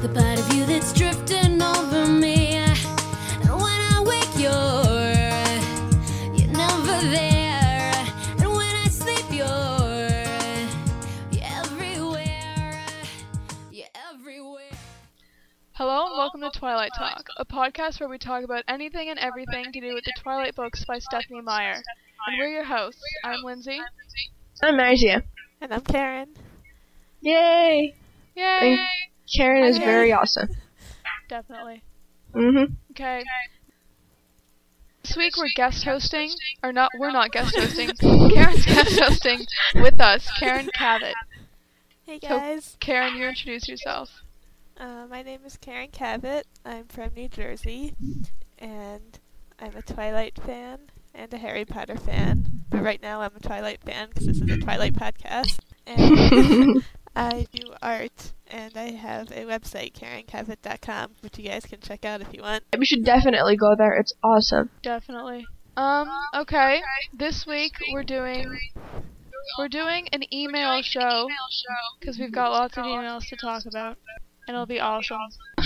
the part of you that's drifting over me. And when I wake, you're never there. And when I sleep, you're everywhere. You're everywhere. Hello and welcome to Twilight Talk, a podcast where we talk about anything and everything to do with the Twilight books by Stephenie Meyer. And we're your hosts. I'm Lindsay. I'm Marcia. And I'm Karen. Yay! Yay! And Karen is Okay. very awesome. Definitely. Mm-hmm. Okay. This week we're guest hosting, or not, we're not guest hosting. Karen's guest hosting with us, Karen Cavett. Hey So- guys. Karen, you introduce yourself. My name is Karen Cavett. I'm from New Jersey, and I'm a Twilight fan and a Harry Potter fan. But right now I'm a Twilight fan because this is a Twilight podcast. And I do art, and I have a website, KarenCavett.com, which you guys can check out if you want. We should definitely go there. It's awesome. Definitely. Okay. This week we're doing an email show because we've got lots of emails to talk about, and it'll be awesome.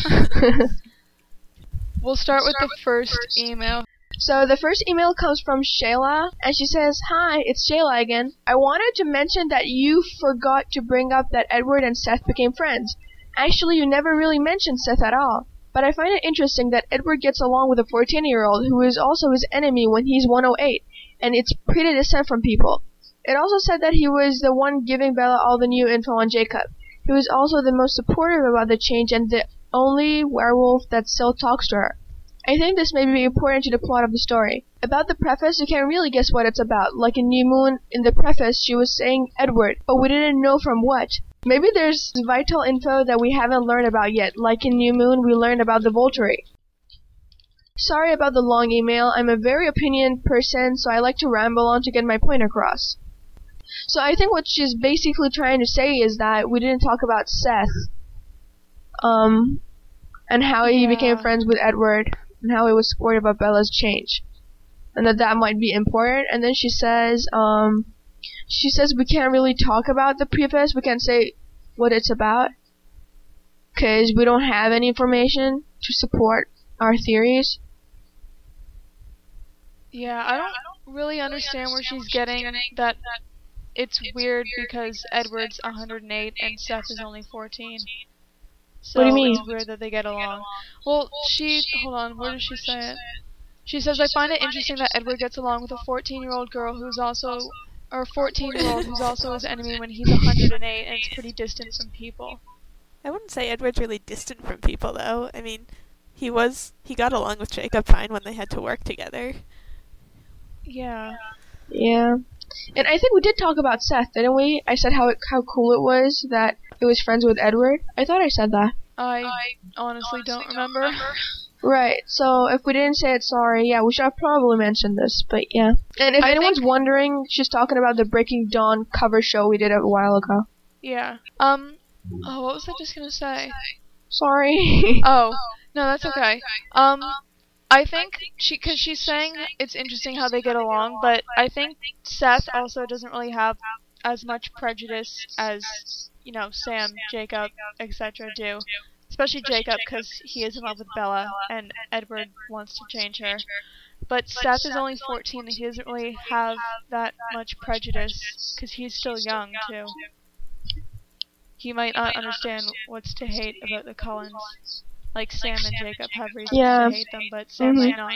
We'll start with the first email. So the first email comes from Shayla, and she says, "Hi, it's Shayla again. I wanted to mention that you forgot to bring up that Edward and Seth became friends. Actually, you never really mentioned Seth at all. But I find it interesting that Edward gets along with a 14-year-old who is also his enemy when he's 108, and it's pretty distant from people. It also said that he was the one giving Bella all the new info on Jacob. He was also the most supportive about the change and the only werewolf that still talks to her. I think this may be important to the plot of the story. About the preface, you can't really guess what it's about. Like in New Moon, in the preface, she was saying Edward, but we didn't know from what. Maybe there's vital info that we haven't learned about yet, like in New Moon, we learned about the Volturi. Sorry about the long email. I'm a very opinion person, so I like to ramble on to get my point across. So I think what she's basically trying to say is that we didn't talk about Seth, and how he became friends with Edward, and how he was supportive of Bella's change, and that might be important. And then she says we can't really talk about the preface. We can't say what it's about because we don't have any information to support our theories. Yeah, I don't really understand where she's getting that. It's weird because Edward's 108 and Seth is only 14. So What do you mean? It's weird that they get along. Well, hold on, where does she say it? She says, I find it interesting that Edward gets along with a 14-year-old girl who's also, or a 14-year-old who's also his enemy when he's 108 and it's pretty distant from people. I wouldn't say Edward's really distant from people, though. I mean, he got along with Jacob fine when they had to work together. Yeah. Yeah. And I think we did talk about Seth, didn't we? I said how cool it was that it was friends with Edward. I thought I said that. I honestly don't remember. Right, so if we didn't say it, sorry. Yeah, we should have probably mentioned this, but yeah. And if anyone's wondering, she's talking about the Breaking Dawn cover show we did a while ago. Yeah. Oh, what was I just gonna say? Sorry. Oh, no, that's okay. I think because she's saying it's interesting how they get along, but I think Seth also doesn't really have as much prejudice as, Sam, Jacob, etc. do. Especially Jacob, because he is in love with Bella, and Edward wants to change her. But Seth is only 14, and he doesn't really have that much prejudice, because he's still young, too. He might not understand what's to hate about the Cullens. Like Sam and Jacob have reasons to hate them, but Sam might not.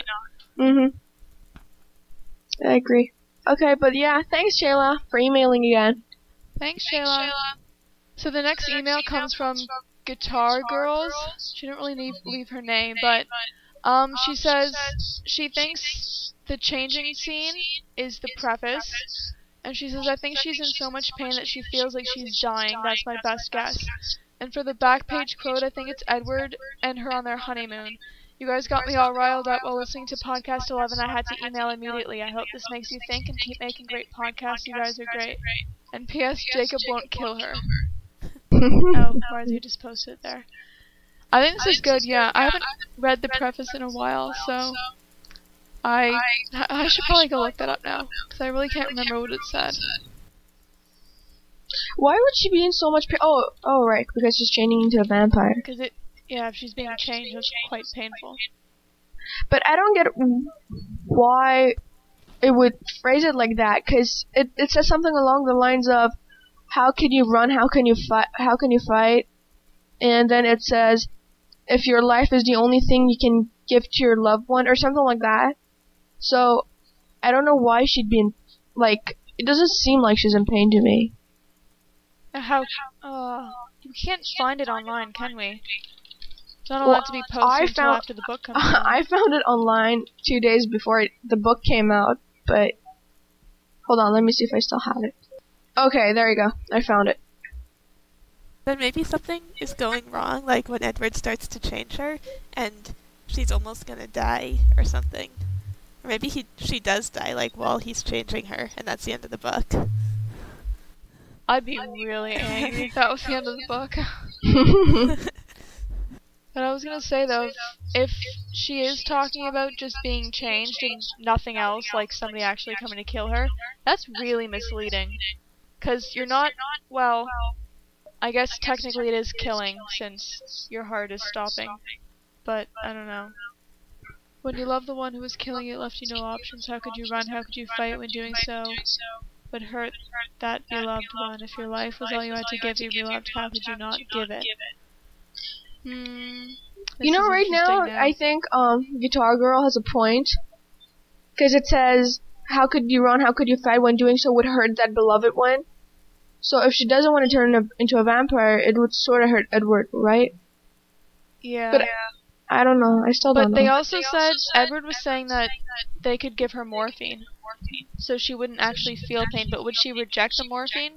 I agree. Okay, but yeah, thanks Shayla for emailing again. Thanks, Shayla. So the next email comes from Guitar Girls. She didn't really leave her name, but she says she thinks the changing scene is the preface, and she says, I think she's in so much pain that she feels like she's dying. That's my best guess. And for the back page quote, I think it's Edward and her on their honeymoon. You guys got me all riled up while listening to podcast 11. I had to email immediately. I hope this makes you think and keep making great podcasts. You guys are great. And P.S. Jacob won't kill her. Oh, Marzi just posted it there. I think this is good, yeah. I haven't read the preface in a while, so I should probably go look that up now, because I really can't remember what it said. Why would she be in so much pain? Oh, right, because she's changing into a vampire. Because Yeah, if she's being changed, that's quite painful. But I don't get why it would phrase it like that, because it says something along the lines of, how can you run, how can you fight, and then it says, if your life is the only thing you can give to your loved one, or something like that. So, I don't know why she'd be in, like, it doesn't seem like she's in pain to me. We can't find it online, can we? It's not allowed to be posted until after the book comes out. I found it online 2 days before the book came out, but hold on, let me see if I still have it. Okay, there you go. I found it. Then maybe something is going wrong, like when Edward starts to change her, and she's almost gonna die or something. Or maybe she does die, like, while he's changing her, and that's the end of the book. I'd be really angry if that was the end of the book. But I was gonna say though, if she is talking about just being changed and nothing else, like somebody actually coming to kill her, that's really misleading. 'Cause you're not, well, I guess technically it is killing, since your heart is stopping. But, I don't know. When you love the one who was killing you, it left you no options. How could you run? How could you fight when doing so would hurt that beloved one? If your life was all you had to give your beloved, how could you not give it? You know, right now, I think Guitar Girl has a point. Because it says, how could you run, how could you fight when doing so would hurt that beloved one? So if she doesn't want to turn into a vampire, it would sort of hurt Edward, right? Yeah. But I don't know. I still don't know. But they also said Edward was saying that they could give her morphine, so she wouldn't actually feel pain. But would she reject the morphine?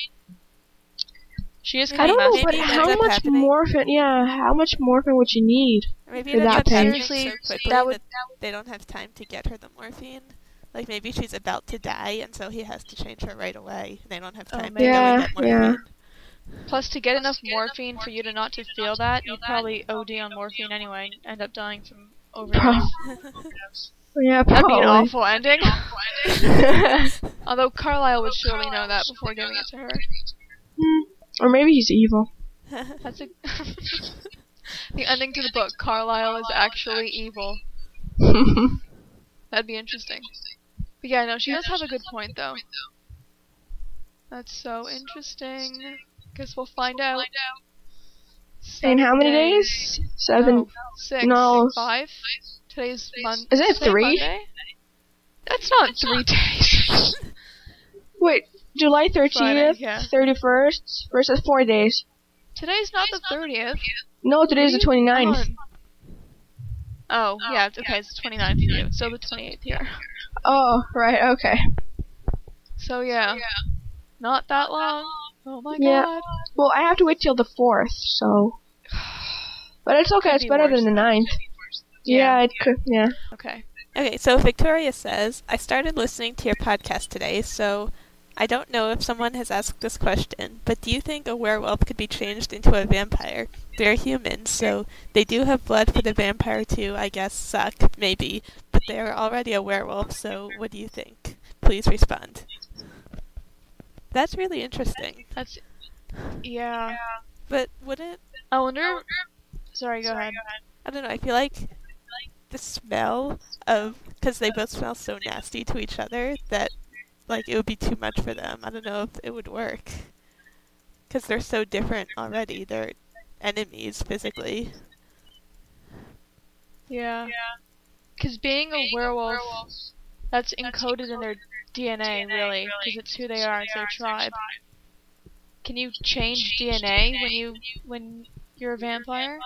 She is I kind don't of know, but how much morphine? Yeah, how much morphine would she need? Maybe for that pain? Seriously, so quickly that they don't have time to get her the morphine. Like maybe she's about to die, and so he has to change her right away. They don't have time to go and get morphine. Yeah. Plus, to get enough morphine for you to not to feel that, you'd probably OD on morphine anyway and end up dying from overdose. Yeah, That'd be probably. an awful ending. Although Carlisle would surely know that before giving it to her. Or maybe he's evil. That's a the ending to the book. Carlisle is actually evil. That'd be interesting. But yeah, no, she does have a good point though. That's so interesting. Guess we'll find out. In how many days? 7? No, 6. No. 5? Today's Monday. Is it 3? Monday? That's not 3 days. Wait, July 13th, Friday, yeah. 31st, versus 4 days. Today's not the 30th. No, today's the 29th. Oh, yeah, okay, it's the 29th for you. So the 28th here. Oh, right, okay. So yeah. Not that long. Oh my Yeah. god. Well, I have to wait till the 4th, so... But it's okay, Could it's be better worse than the 9th. Yeah, it could, yeah. Okay. Okay, so Victoria says, I started listening to your podcast today, so I don't know if someone has asked this question, but do you think a werewolf could be changed into a vampire? They're humans, so they do have blood for the vampire to, I guess, suck, maybe, but they're already a werewolf, so what do you think? Please respond. That's really interesting. That's... Yeah. But wouldn't... I wonder... Sorry, go ahead. I don't know, I feel like the smell of... Because they both smell so nasty to each other that, like, it would be too much for them. I don't know if it would work. Because they're so different already. They're enemies, physically. Yeah. Because being a werewolf, that's encoded in their DNA, really. Because it's who they are, it's their tribe. Can you change DNA when you're a vampire?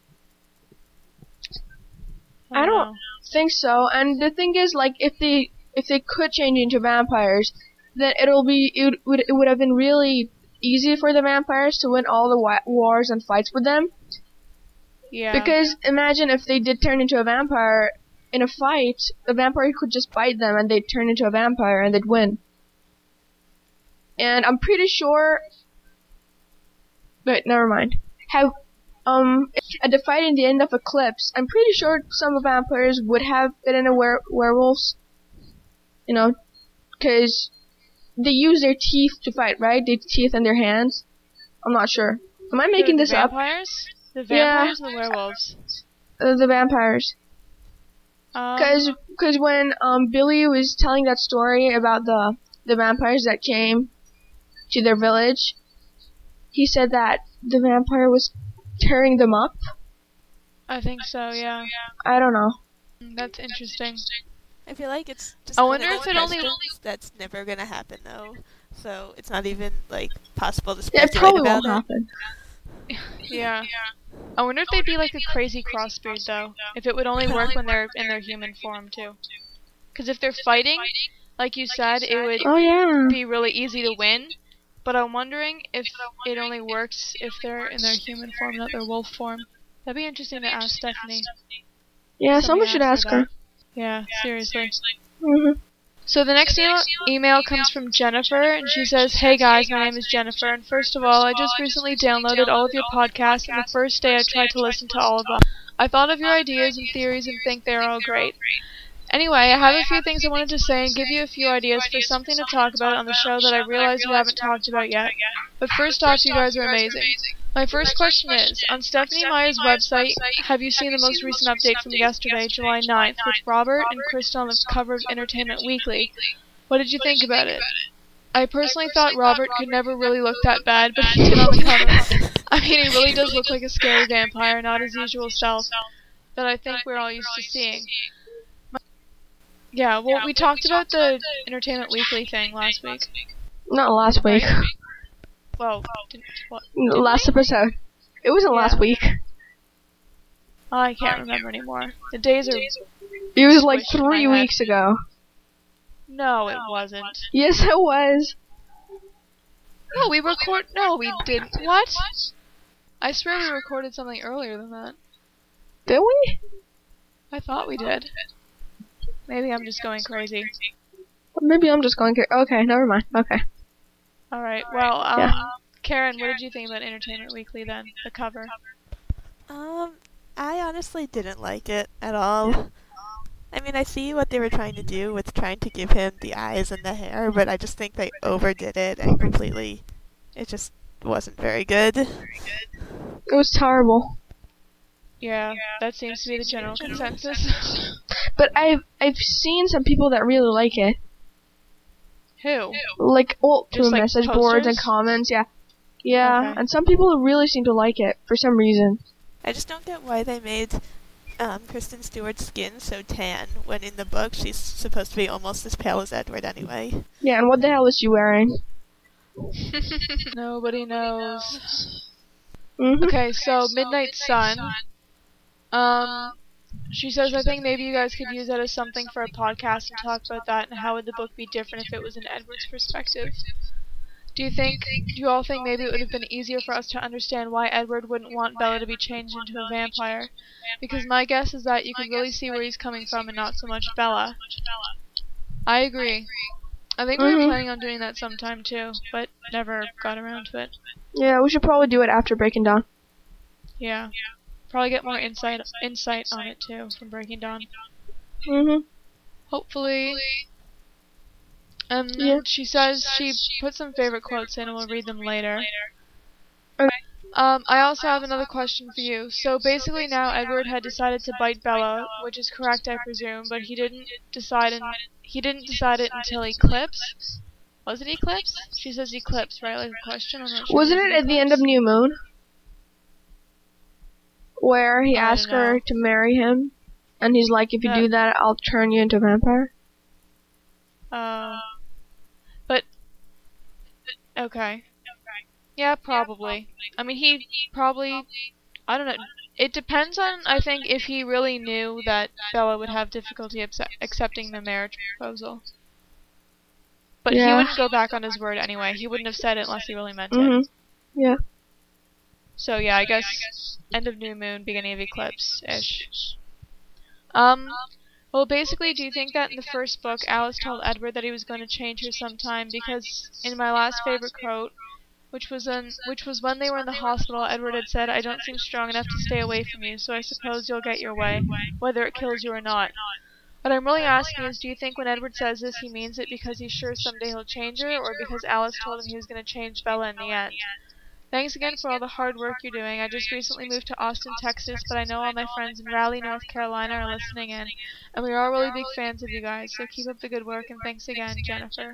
I don't think so. And the thing is, like, if they could change into vampires, then it would have been really easy for the vampires to win all the wars and fights with them. Yeah. Because imagine if they did turn into a vampire in a fight, the vampire could just bite them and they'd turn into a vampire and they'd win. And I'm pretty sure. But never mind. At the fight in the end of Eclipse, I'm pretty sure some vampires would have been in werewolves. You know, because they use their teeth to fight, right? Their teeth and their hands. I'm not sure. Am I making this up? Vampires? The Yeah. vampires or the werewolves? The vampires. Um, Cause when Billy was telling that story about the vampires that came to their village, he said that the vampire was tearing them up. I think so, yeah. I don't know. That's interesting. I feel like it's just I one wonder of if those it only- questions that's never gonna happen though. So it's not even like possible to Yeah, it speculate probably about won't happen. Yeah. I wonder if they'd be like a crazy crossbreed, though. If it would only work when they're in their human form, too. Because if they're fighting, like you said, it would Oh yeah. be really easy to win. But I'm wondering if it only works if they're in their human form, not their wolf form. That'd be interesting to ask Stephanie. Yeah, Somebody someone should ask her. that. Yeah, seriously. Mhm. So the next email comes from Jennifer, and she says, "Hey guys, my name is Jennifer, and first of all, I just recently downloaded all of your podcasts, and the first day I tried to listen to all of them. I thought of your ideas and theories and think they're all great. Anyway, I have a few things I wanted to say and give you a few ideas for something to talk about on the show that I realize we haven't talked about yet. But first off, you guys are amazing. My first question is, on Stephanie Meyer's website, have you seen the most recent update from yesterday, July 9th, with Robert and Kristen on the cover of Entertainment Weekly? What did you think about it? I personally thought Robert could never really look that bad, but he did on the cover. I mean, he really does look like a scary vampire, not his usual self, that I think we're all used to seeing. Yeah, well, we talked about the Entertainment Weekly thing last week. Not last week. Well, what? Last episode. It wasn't last week. I can't remember anymore. The days are... It was like Squished in my 3 head. weeks ago. No, it wasn't. Yes, it was. No, No, we didn't. What? I swear we recorded something earlier than that. Did we? I thought we did. Maybe I'm just going crazy. Maybe I'm just going. Okay, never mind. Okay. Alright, well, Yeah. Karen, what did you think about Entertainment Weekly then? The cover? I honestly didn't like it at all. I mean, I see what they were trying to do with trying to give him the eyes and the hair, but I just think they overdid it and completely... It just wasn't very good. It was terrible. Yeah, that seems to be the general consensus. But I've seen some people that really like it. Who? Like, well, Just through like message boards and posters? comments, yeah. Yeah, Okay. and some people really seem to like it for some reason. I just don't get why they made Kristen Stewart's skin so tan, when in the book she's supposed to be almost as pale as Edward anyway. Yeah, and what the hell is she wearing? Nobody knows. Mm-hmm. Okay, so Midnight Sun. She says, I think maybe you guys could use that as something for a podcast and talk about that and how would the book be different if it was in Edward's perspective. Do you all think maybe it would have been easier for us to understand why Edward wouldn't want Bella to be changed into a vampire? Because my guess is that you can really see where he's coming from and not so much Bella. I agree. I think we were planning on doing that sometime too, but never got around to it. Yeah, we should probably do it after Breaking Dawn. Yeah. Probably get more insight on it too from Breaking Dawn. Mm-hmm. Hopefully. Yeah. She says she put some favorite quotes in and we'll read them later. Okay. I also have another question for you. So basically now Edward had decided to bite Bella, which is correct I presume, but he didn't decide it until Eclipse. Was it Eclipse? She says Eclipse, right? Like a question? I'm not sure. Wasn't it at the end of New Moon? Where he I don't asked her know. to marry him, and he's like, if you do that, I'll turn you into a vampire. But okay. Yeah, probably. I mean, he probably, I don't know. It depends on, I think, if he really knew that Bella would have difficulty accepting the marriage proposal. But he Yeah. wouldn't go back on his word anyway. He wouldn't have said it unless he really meant it. Mm-hmm. Yeah. So yeah, I guess end of New Moon, beginning of Eclipse-ish. Well, basically, do you think that in the first book, Alice told Edward that he was going to change her sometime? Because in my last favorite quote, which was when they were in the hospital, Edward had said, "I don't seem strong enough to stay away from you, so I suppose you'll get your way, whether it kills you or not." What I'm really asking is, do you think when Edward says this, he means it because he's sure someday he'll change her, or because Alice told him he was going to change Bella in the end? Thanks again for all the hard work you're doing. I just recently moved to Austin, Texas, but I know all my friends in Raleigh, North Carolina are listening in, and we are all really big fans of you guys, so keep up the good work, and thanks again, Jennifer.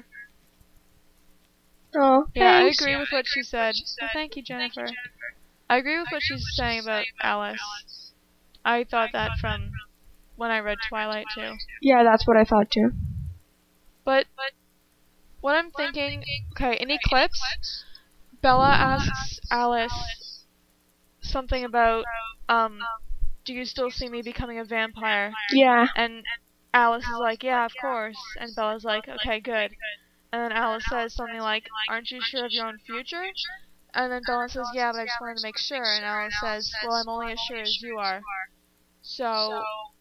Oh, Yeah, thanks. I agree with what she said. Well, thank you, Jennifer. I agree with what she's saying about Alice. I thought that from when I read Twilight, too. Yeah, that's what I thought too. But what I'm thinking, okay, in Eclipse, Bella asks Alice something about, do you still see me becoming a vampire? Yeah. And Alice is like, yeah, of course. And Bella's like, okay, good. And then Alice says something like, aren't you sure of your own future? And then Bella says, yeah, but I just wanted to make sure. And Alice says, well, I'm only as sure as you are. So,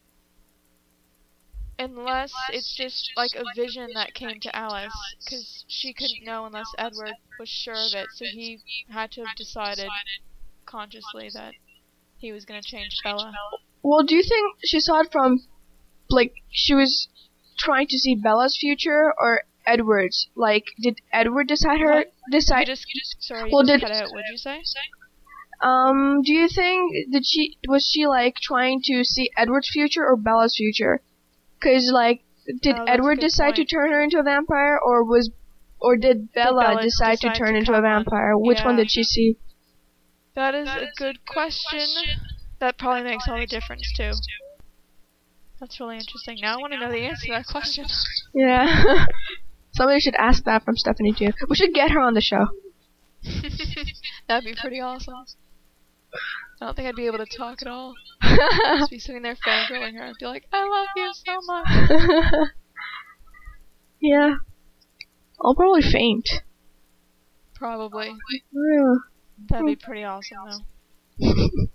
unless it's just like a vision that came to Alice, because she couldn't know unless Edward was sure of it, so he had to have decided consciously that he was going to change Bella. Well, do you think she saw it from, like, she was trying to see Bella's future or Edward's? Like, did Edward decide? You just cut out. What'd you say? Do you think was she like trying to see Edward's future or Bella's future? Cause like, did Edward decide to turn her into a vampire, or did Bella decide to turn into a vampire? Which one did she see? That is a good question. That probably makes all the difference too. That's really interesting. Now I want to know the answer to that question. Yeah. Somebody should ask that from Stephanie too. We should get her on the show. That'd be pretty awesome. I don't think I'd be able to talk at all. I'd just be sitting there fangirling her. I'd be like, I love you so much. Yeah. I'll probably faint. Probably. Yeah. That'd be pretty awesome though.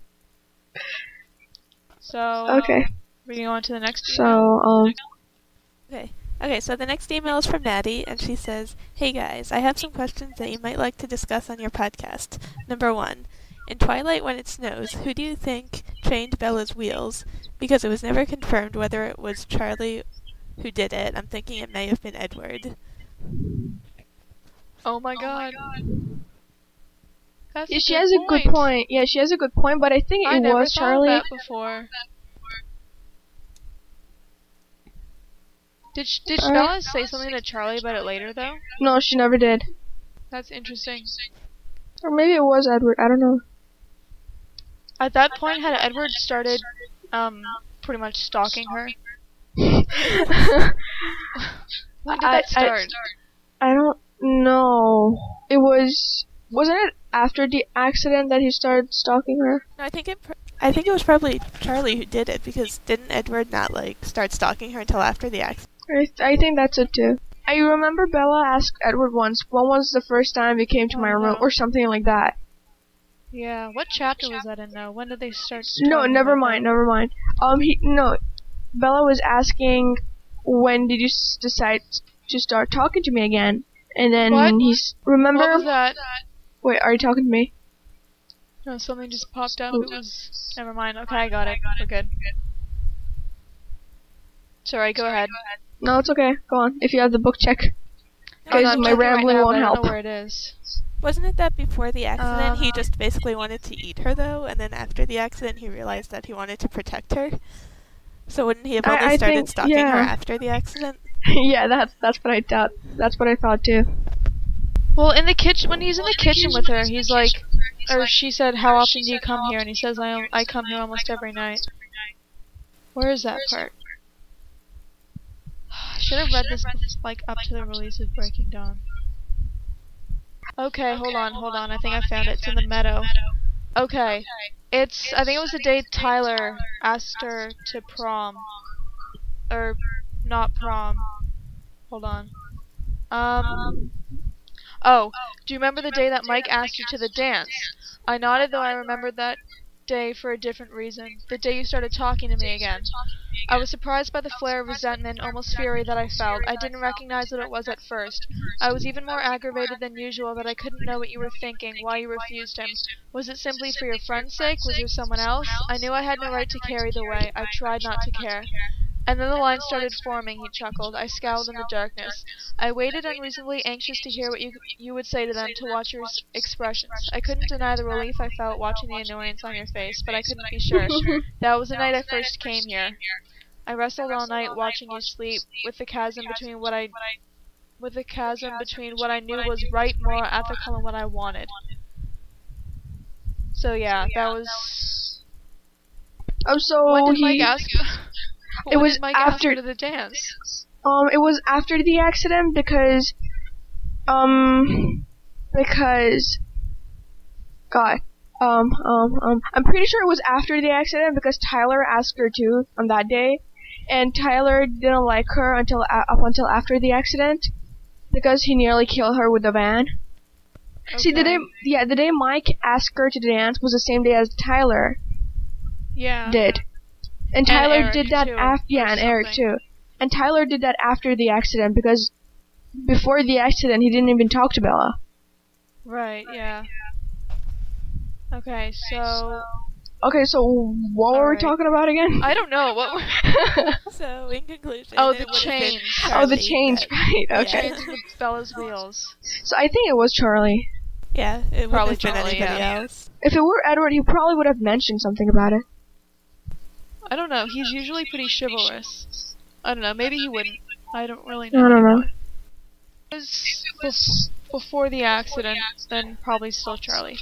So, okay. We're going on to the next email. So, Okay, so the next email is from Maddie, and she says, hey guys, I have some questions that you might like to discuss on your podcast. Number 1. In Twilight When It Snows, who do you think trained Bella's wheels? Because it was never confirmed whether it was Charlie who did it. I'm thinking it may have been Edward. Oh my god. That's she has a good point. Yeah, she has a good point, but I think it was Charlie. I never thought of that before. Did Bella say something to Charlie about it later, though? No, she never did. That's interesting. Or maybe it was Edward. I don't know. At that point, had Edward started, pretty much stalking her? When did that start? I don't know. Wasn't it after the accident that he started stalking her? No, I think it was probably Charlie who did it, because didn't Edward not, like, start stalking her until after the accident? I think that's it too. I remember Bella asked Edward once, when was the first time you came to my room, or something like that. Yeah, what chapter was that in though? When did they start? No, never mind. Bella was asking, when did you decide to start talking to me again? And then remember? What was that? Wait, are you talking to me? No, something just popped up. It was. Never mind. Okay, I got it. We're good. Sorry, go ahead. No, it's okay. Go on. If you have the book, check. Because my rambling won't help. I don't know where it is. Wasn't it that before the accident he just basically wanted to eat her, though, and then after the accident he realized that he wanted to protect her? So wouldn't he have only started stalking her after the accident? Yeah, that's what I thought. That's what I thought too. Well, in the kitchen, when he's in the kitchen with her, he's like, or she said, "How often do you come here?" And he says, "I come here almost every night." Where is that part? I should have read this like up to the release of Breaking Dawn. Okay, hold on. I think I found it. It's in the meadow. Okay. I think it was the day Tyler asked her to prom. Or, not prom. Hold on. Oh, do you remember the day that Mike asked you to the dance? I nodded, though I remembered that day for a different reason. The day you started talking to me again. I was surprised by the flare of resentment, almost fury, that I felt. I didn't recognize what it was at first. I was even more aggravated than usual that I couldn't know what you were thinking, why you refused him. Was it simply for your friend's sake? Was there someone else? I knew I had no right to care either way. I tried not to care. And then the line started forming, he chuckled. I scowled in the darkness. I waited unreasonably anxious to hear what you would say to them, to watch your expressions. I couldn't deny the relief I felt watching the annoyance on your face, but I couldn't be sure. That was the night I first came here. I wrestled all night watching you sleep, with the chasm between what I knew was right, moral, ethical, and what I wanted. So yeah, that was... So When did Mike ask... It was Mike after ask her to the dance? it was after the accident because God. I'm pretty sure it was after the accident because Tyler asked her to on that day, and Tyler didn't like her up until after the accident because he nearly killed her with the van. Okay. See, the day Mike asked her to dance was the same day as Tyler did. And Tyler Eric did that too, and Eric too. And Tyler did that after the accident because before the accident he didn't even talk to Bella. Right, yeah. Okay, so what were we talking about again? I don't know. What So, in conclusion, Oh, it the would have been change. Oh, the Charlie change, that- right, Yeah. okay. Chains of Bella's wheels. So I think it was Charlie. Yeah, it would Probably have been Charlie, anybody yeah. else. If it were Edward, he probably would have mentioned something about it. I don't know. He's usually pretty chivalrous. I don't know. Maybe he wouldn't. I don't really know. I don't know. anymore. It was before the accident, then probably still Charlie.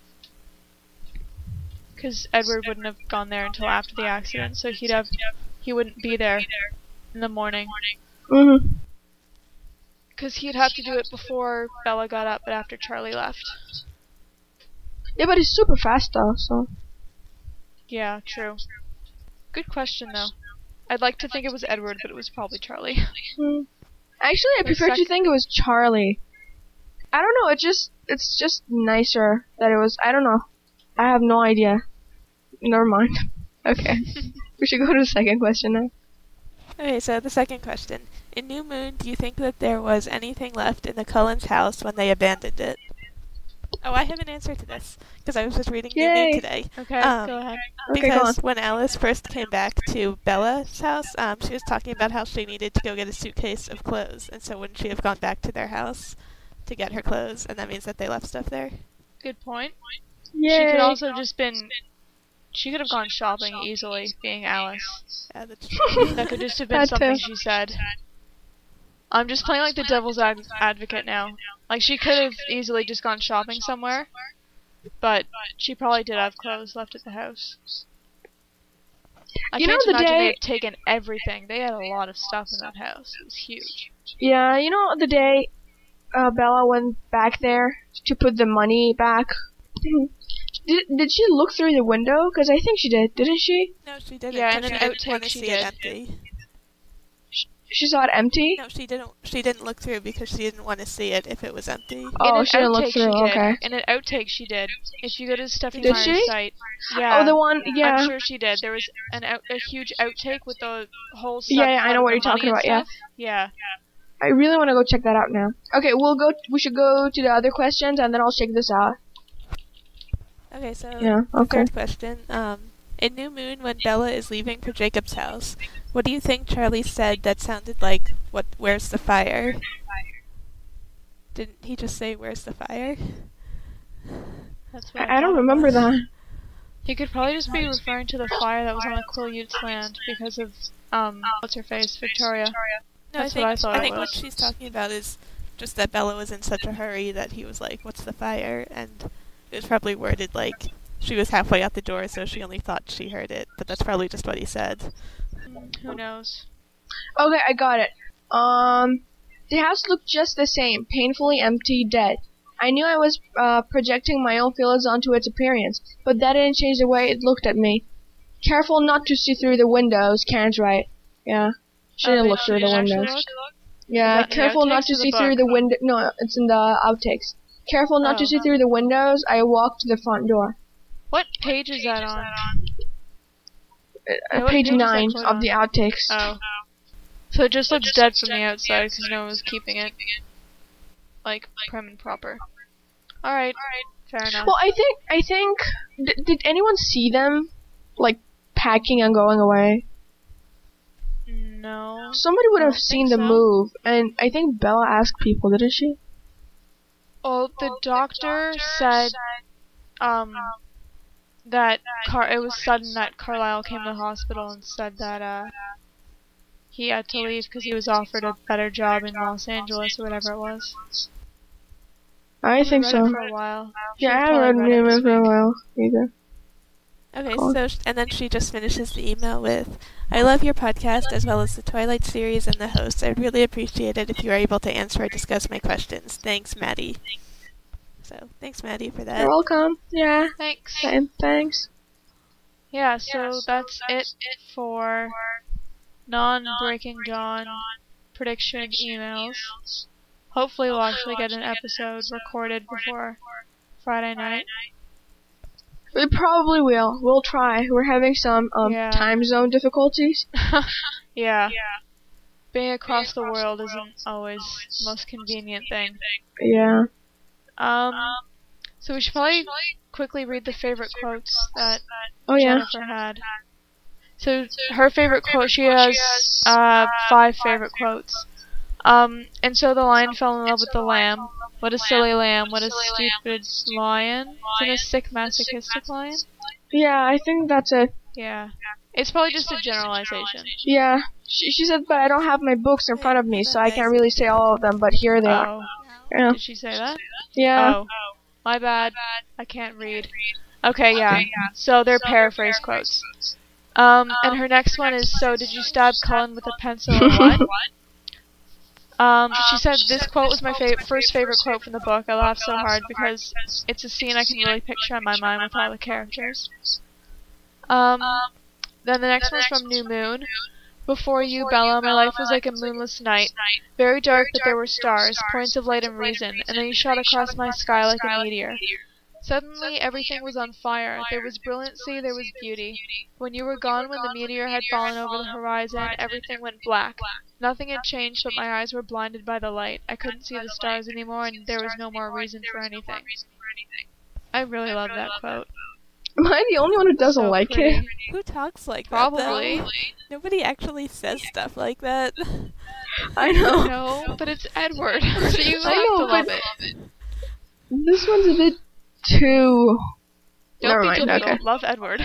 Because Edward wouldn't have gone there until after the accident, so he wouldn't be there in the morning. Mhm. Because he'd have to do it before Bella got up, but after Charlie left. Yeah, but he's super fast though, so. Yeah, true. Good question, though. I'd like to think it was Edward, but it was probably Charlie. Actually, I prefer to think it was Charlie. I don't know. It's just nicer that it was. I don't know. I have no idea. Never mind. Okay, we should go to the second question now. Okay, so the second question. In New Moon, do you think that there was anything left in the Cullens' house when they abandoned it? Oh, I have an answer to this, because I was just reading New Yay. Moon today. Okay, go ahead. Okay, go on. Because when Alice first came back to Bella's house, she was talking about how she needed to go get a suitcase of clothes, and so wouldn't she have gone back to their house to get her clothes, and that means that they left stuff there? Good point. Yay. She could also just been... She could have gone shopping easily, being Alice. Yeah, that's true. That could just have been That something too. she said. I'm just playing like the devil's advocate now. Like, she could have easily just gone shopping somewhere, but she probably did have clothes left at the house. I You can't know, the imagine day- they had taken everything. They had a lot of stuff in that house. It was huge. Yeah, you know the day Bella went back there to put the money back. Did she look through the window? Because I think she did, didn't she? No, she didn't. Yeah, 'cause in she an didn't outtake want to she see did. it empty. She saw it empty. No, she didn't. She didn't look through because she didn't want to see it if it was empty. Oh, in an she didn't look outtake through. she did. Okay. In an outtake she did. If you go to Stephanie Did Meyer's she? site. Yeah. Oh, the one. Yeah. I'm sure she did. There was a huge outtake with the whole Yeah, I know what you're talking about, yeah. Yeah. I really want to go check that out now. Okay, we should go to the other questions and then I'll check this out. Okay, so Yeah, okay. third question. In New Moon, when Bella is leaving for Jacob's house, what do you think Charlie said that sounded like, where's the fire? Didn't he just say, where's the fire? That's what I don't thought it remember was. that. He could probably just be referring to the fire that was on the Quileutes land because of what's her face, Victoria. No, That's what I thought I it think what was. she's talking about is just that Bella was in such a hurry that he was like, what's the fire? And it was probably worded like, she was halfway out the door, so she only thought she heard it, but that's probably just what he said. Who knows? Okay, I got it. The house looked just the same, painfully empty, dead. I knew I was projecting my own feelings onto its appearance, but that didn't change the way it looked at me. Careful not to see through the windows, Karen's right. Yeah. She didn't look through the windows. Yeah, Is that in the careful not outtakes to or the see through book? the window. No, it's in the outtakes. Careful not to Oh. see through the windows. I walked to the front door. What page is that on? Page what page is that 9 quote of on? the outtakes. Oh. So it just looks dead from the outside because no one was keeping it, like, prim and proper. Alright, fair enough. Well, I think. Did anyone see them, like, packing and going away? somebody would I have don't seen think the so. move, and I think Bella asked people, didn't she? Well, the doctor said, that it was sudden that Carlisle came to the hospital and said that, he had to leave because he was offered a better job in Los Angeles or whatever it was. I think read so. it for a while. Yeah, I Should've haven't read probably read it Newman this for a week. while either. Okay, Cool. so and then she just finishes the email with, "I love your podcast as well as the Twilight series and the hosts. I'd really appreciate it if you are able to answer or discuss my questions. Thanks, Maddie." So thanks, Maddie, for that. You're welcome. Yeah. Thanks. And thanks. Yeah, so that's it for non-Breaking Dawn prediction emails. Hopefully we'll actually get an episode recorded before Friday night. We probably will. We'll try. We're having some Yeah. time zone difficulties. Yeah. Being across the world isn't always the most convenient thing. Yeah. So we should probably quickly read the favorite quotes that Oh yeah. Jennifer had. So her favorite quote, she has 5 favorite quotes. And so the lion fell in love with the lamb. What a silly lamb, what a stupid lion. Isn't a sick masochistic lion? Yeah, I think that's it. Yeah. It's probably just a generalization. Yeah. She said, but I don't have my books in front of me, so I can't really say all of them, but here they are. Oh. Yeah. Did she say that? Yeah. Oh. My bad. I can't read. Okay, yeah. So they're paraphrase quotes. And her next one is, so did you stab Cullen with a pencil or what? She said this quote was my first favorite quote from the book. I laughed so hard because it's a scene I can really picture in my mind with all the characters. Then the next one's from New Moon. Before you, Bella, my life was like a moonless night. Very dark, but there were stars, points of light and reason, and then you shot across my sky like a meteor. Suddenly, everything was on fire. There was brilliancy, there was beauty. When you were gone, when the meteor had fallen over the horizon, everything went black. Nothing had changed, but my eyes were blinded by the light. I couldn't see the stars anymore, and there was no more reason for anything. I really love that quote. Am I the only one who doesn't So like pretty. it? Who talks like Probably. that, though? Nobody actually says stuff like that. I know. No, but it's Edward, so you I have know, to love but- it. This one's a bit too... Don't Never be mind, difficult. okay. Love Edward.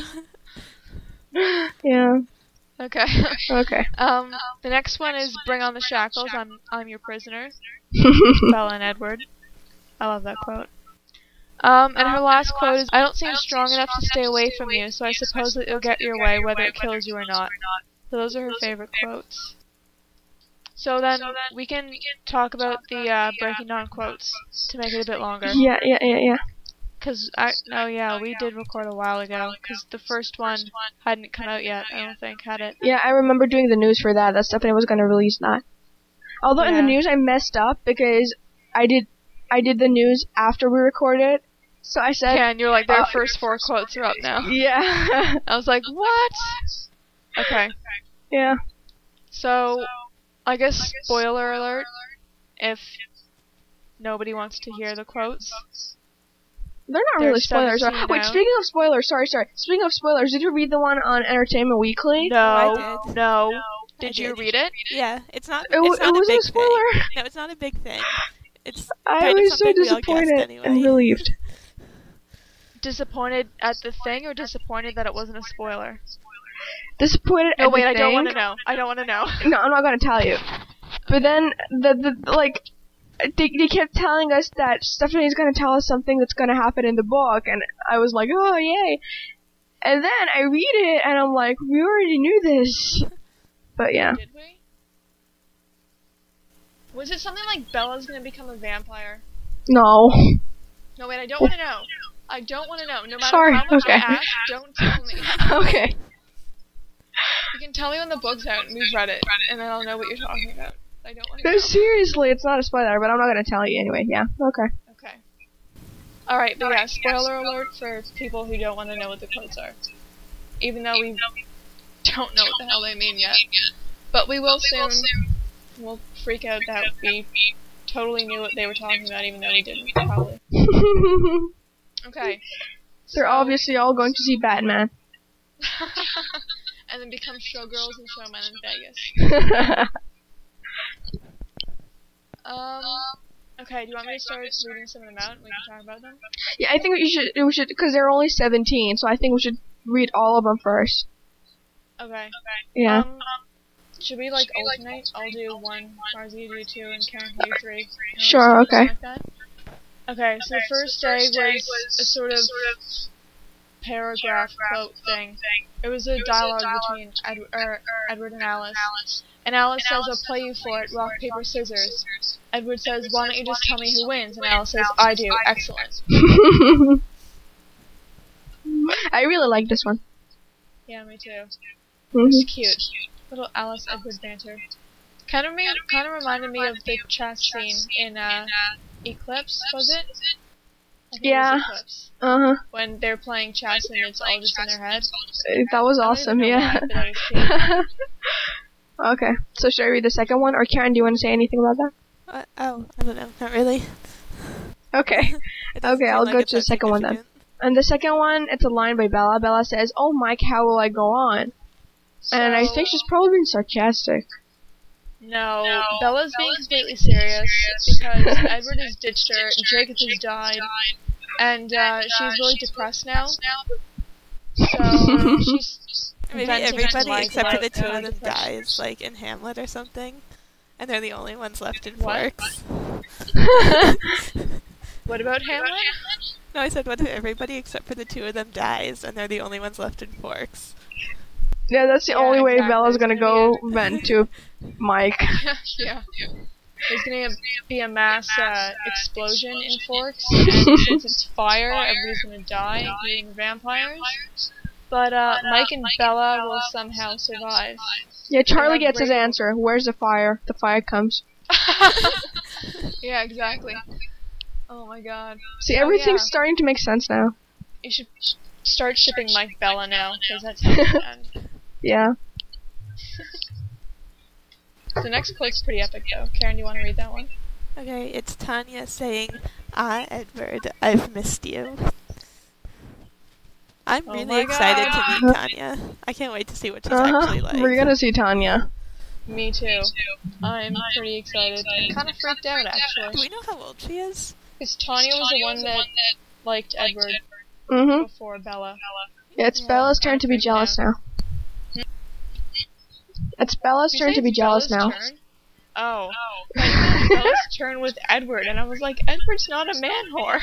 Yeah. Okay. Okay. The next one is Bring on the Shackles. I'm your prisoner. Bella and Edward. I love that quote. And her last quote is, I don't seem strong enough to stay away from you, so I suppose that you'll get your way whether it kills you or not. So those are her favorite quotes. So then we can talk about the Breaking Dawn quotes to make it a bit longer. Yeah. Because, we did record a while ago, because the first one hadn't come out yet, I don't think, had it? Yeah, I remember doing the news for that. That Stephanie was going to release that. Although in the Yeah. news I messed up because I did the news after we recorded. So I said... Yeah, and you're like, their first 4 quotes are up now. Yeah. I was like, what? Okay. Yeah. So, I guess spoiler alert, if nobody wants to hear the quotes. They're not They're really spoilers. 17 Wait, now. speaking of spoilers, sorry. Speaking of spoilers, did you read the one on Entertainment Weekly? No, I did. no. I Did you did. read it? Yeah, it's not. It It's not a wasn't big a spoiler. thing. No, it's not a big thing. It's I kind of was so something we all guessed disappointed anyway. and relieved. Disappointed at the thing or disappointed that it wasn't a spoiler? Disappointed No, at wait, the I don't want to thing. know. I don't want to know. No, I'm not gonna tell you. But then they kept telling us that Stephanie's gonna tell us something that's gonna happen in the book, and I was like, oh yay! And then I read it, and I'm like, we already knew this. But yeah, Did we? Was it something like Bella's gonna become a vampire? no. No, wait, I don't want to know. I don't want to know. No matter Sorry, how much okay. I ask, don't tell me. Okay. You can tell me when the book's out and we've read it, and then I'll know what you're talking about. I don't want to No, know. seriously, it's not a spoiler, but I'm not gonna tell you anyway. Yeah. Okay. Okay. Alright, but yeah, spoiler alert for people who don't want to know what the quotes are. Even though we don't know what the hell they mean yet. But we will soon. We'll freak out that we totally knew what they were talking about, even though we didn't, probably. Okay. They're obviously all going to see Batman. and then become showgirls and showmen in Vegas. Okay, do you want me to start reading some of them out and we can talk about them? Yeah, I think we should, because they're only 17, so I think we should read all of them first. Okay. Yeah. Should we like alternate? I'll do one, Marzi you do two, and Karen you do three. Sure, okay. Like that? Okay, so the first day was a sort of paragraph quote thing. It was a dialogue between Edward and Alice. And Alice says, I'll play you for it, rock, paper, scissors. Edward says, why don't you just tell me who wins? And Alice says, I do. Excellent. I really like this one. Yeah, me too. Mhm. It's cute. Little Alice Edward banter. Kind of reminded me of the chess scene in Eclipse, was it? I think Yeah. It was Eclipse. Uh-huh. When they're playing chess and it's all just in their head. That was I don't awesome, even know yeah. why, but that was cute. Okay, so should I read the second one? Or Karen, do you want to say anything about that? Oh, I don't know. Not really. Okay. It doesn't Okay, seem I'll like go it's to the that second one then. significant. And the second one, it's a line by Bella. Bella says, oh, Mike, how will I go on? And I think she's probably being sarcastic. No, Bella's being completely serious because Edward has ditched her, and Jacob has died, and she's really depressed now. So she's Maybe venting everybody to, except for the two about of them depression. dies, like in Hamlet or something, and they're the only ones left in What? Forks. What about Hamlet? No, I said what if everybody except for the two of them dies, and they're the only ones left in Forks. Yeah, that's the Yeah, only way exactly. Bella's It's gonna gonna go vent to Mike. Yeah. There's gonna be a mass explosion in Forks, and since it's fire, everybody's gonna die, including the vampires. But Mike and Bella will somehow survive. Yeah, Charlie have gets his great- answer. Where's the fire? The fire comes. Yeah, exactly. Oh my god. See, Oh, everything's yeah. starting to make sense now. You should start shipping Mike Bella now, because that's how it's done. Yeah. The next quote's pretty epic, though. Karen, do you want to read that one? Okay, it's Tanya saying, Edward, I've missed you. I'm Oh really my excited God. to meet Tanya. I can't wait to see what she's Uh-huh. actually like. We're gonna see Tanya. Me too. I'm pretty excited. I'm kind of freaked out, Do actually. we know how old she is? Because Tanya was the one that liked Edward Mm-hmm. before Bella. Yeah, it's Yeah, Bella's turn I'm to be freaked jealous out. now. It's Bella's Did you turn say to be it's jealous Bella's now. turn? Oh. I thought it was Bella's turn with Edward, and I was like, Edward's not a man whore.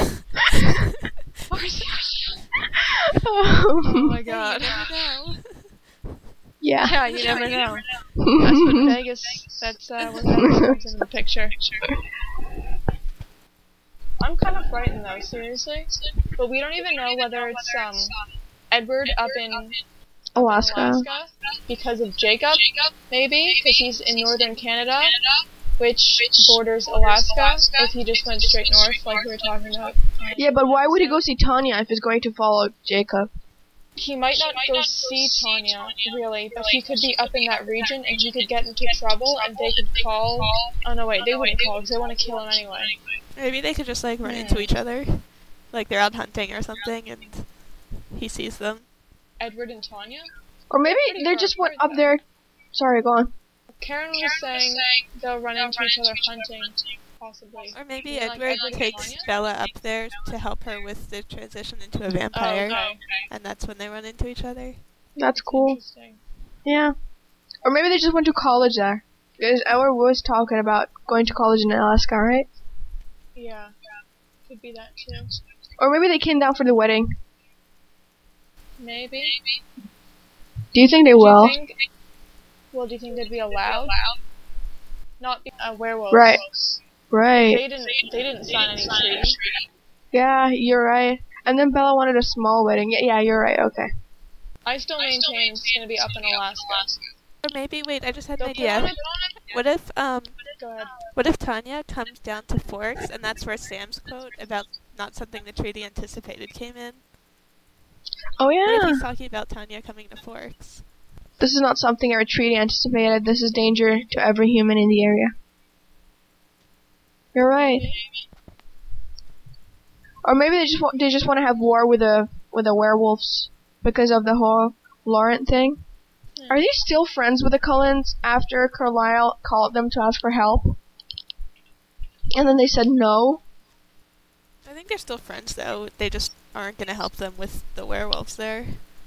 Oh my god. You never know. Yeah. Yeah, you never know. That's what Vegas, that's what Vegas brings into the picture. I'm kind of frightened though, seriously. But we don't even know whether it's, Edward up in Alaska. because of Jacob, maybe, because he's in northern Canada, which borders Alaska, if he just went straight north like we were talking about. Yeah, but why would he go see Tanya if he's going to follow Jacob? He might not go see Tanya, really, but he could be up in that region and he could get into trouble and they could call... Oh no, wait, they wouldn't call because they want to kill him anyway. Maybe they could just like run into each other. Like they're out hunting or something and he sees them. Edward and Tanya? Or maybe Pretty they just went hardcore, up though. there. Sorry, go on. Karen was saying they'll run into each other hunting, possibly. Or maybe You mean, like, Edward Edward and takes Tanya? Bella up there to help her with the transition into a Oh, vampire. okay. And that's when they run into each other. That's cool. Interesting. Yeah. Or maybe they just went to college there. Because Edward was talking about going to college in Alaska, right? Yeah. Could be that too. Or maybe they came down for the wedding. Maybe. Do you think they Do will? you think, well, do you think they'd be allowed? Not be werewolves. Right. They Right. didn't sign any treaty. Yeah, you're right. And then Bella wanted a small wedding. Yeah, you're right. Okay. I still maintain it's gonna be up in Alaska. Or maybe, wait, I just had an They'll put on idea. What if, Go ahead. what if Tanya comes down to Forks and that's where Sam's quote about not something the treaty anticipated came in? Oh What if yeah. he's talking about Tanya coming to Forks? This is not something our treaty anticipated. This is danger to every human in the area. You're right. Or maybe they just want to have war with the werewolves because of the whole Laurent thing. Are they still friends with the Cullens after Carlisle called them to ask for help? And then they said no? I think they're still friends, though. They just aren't going to help them with the werewolves there.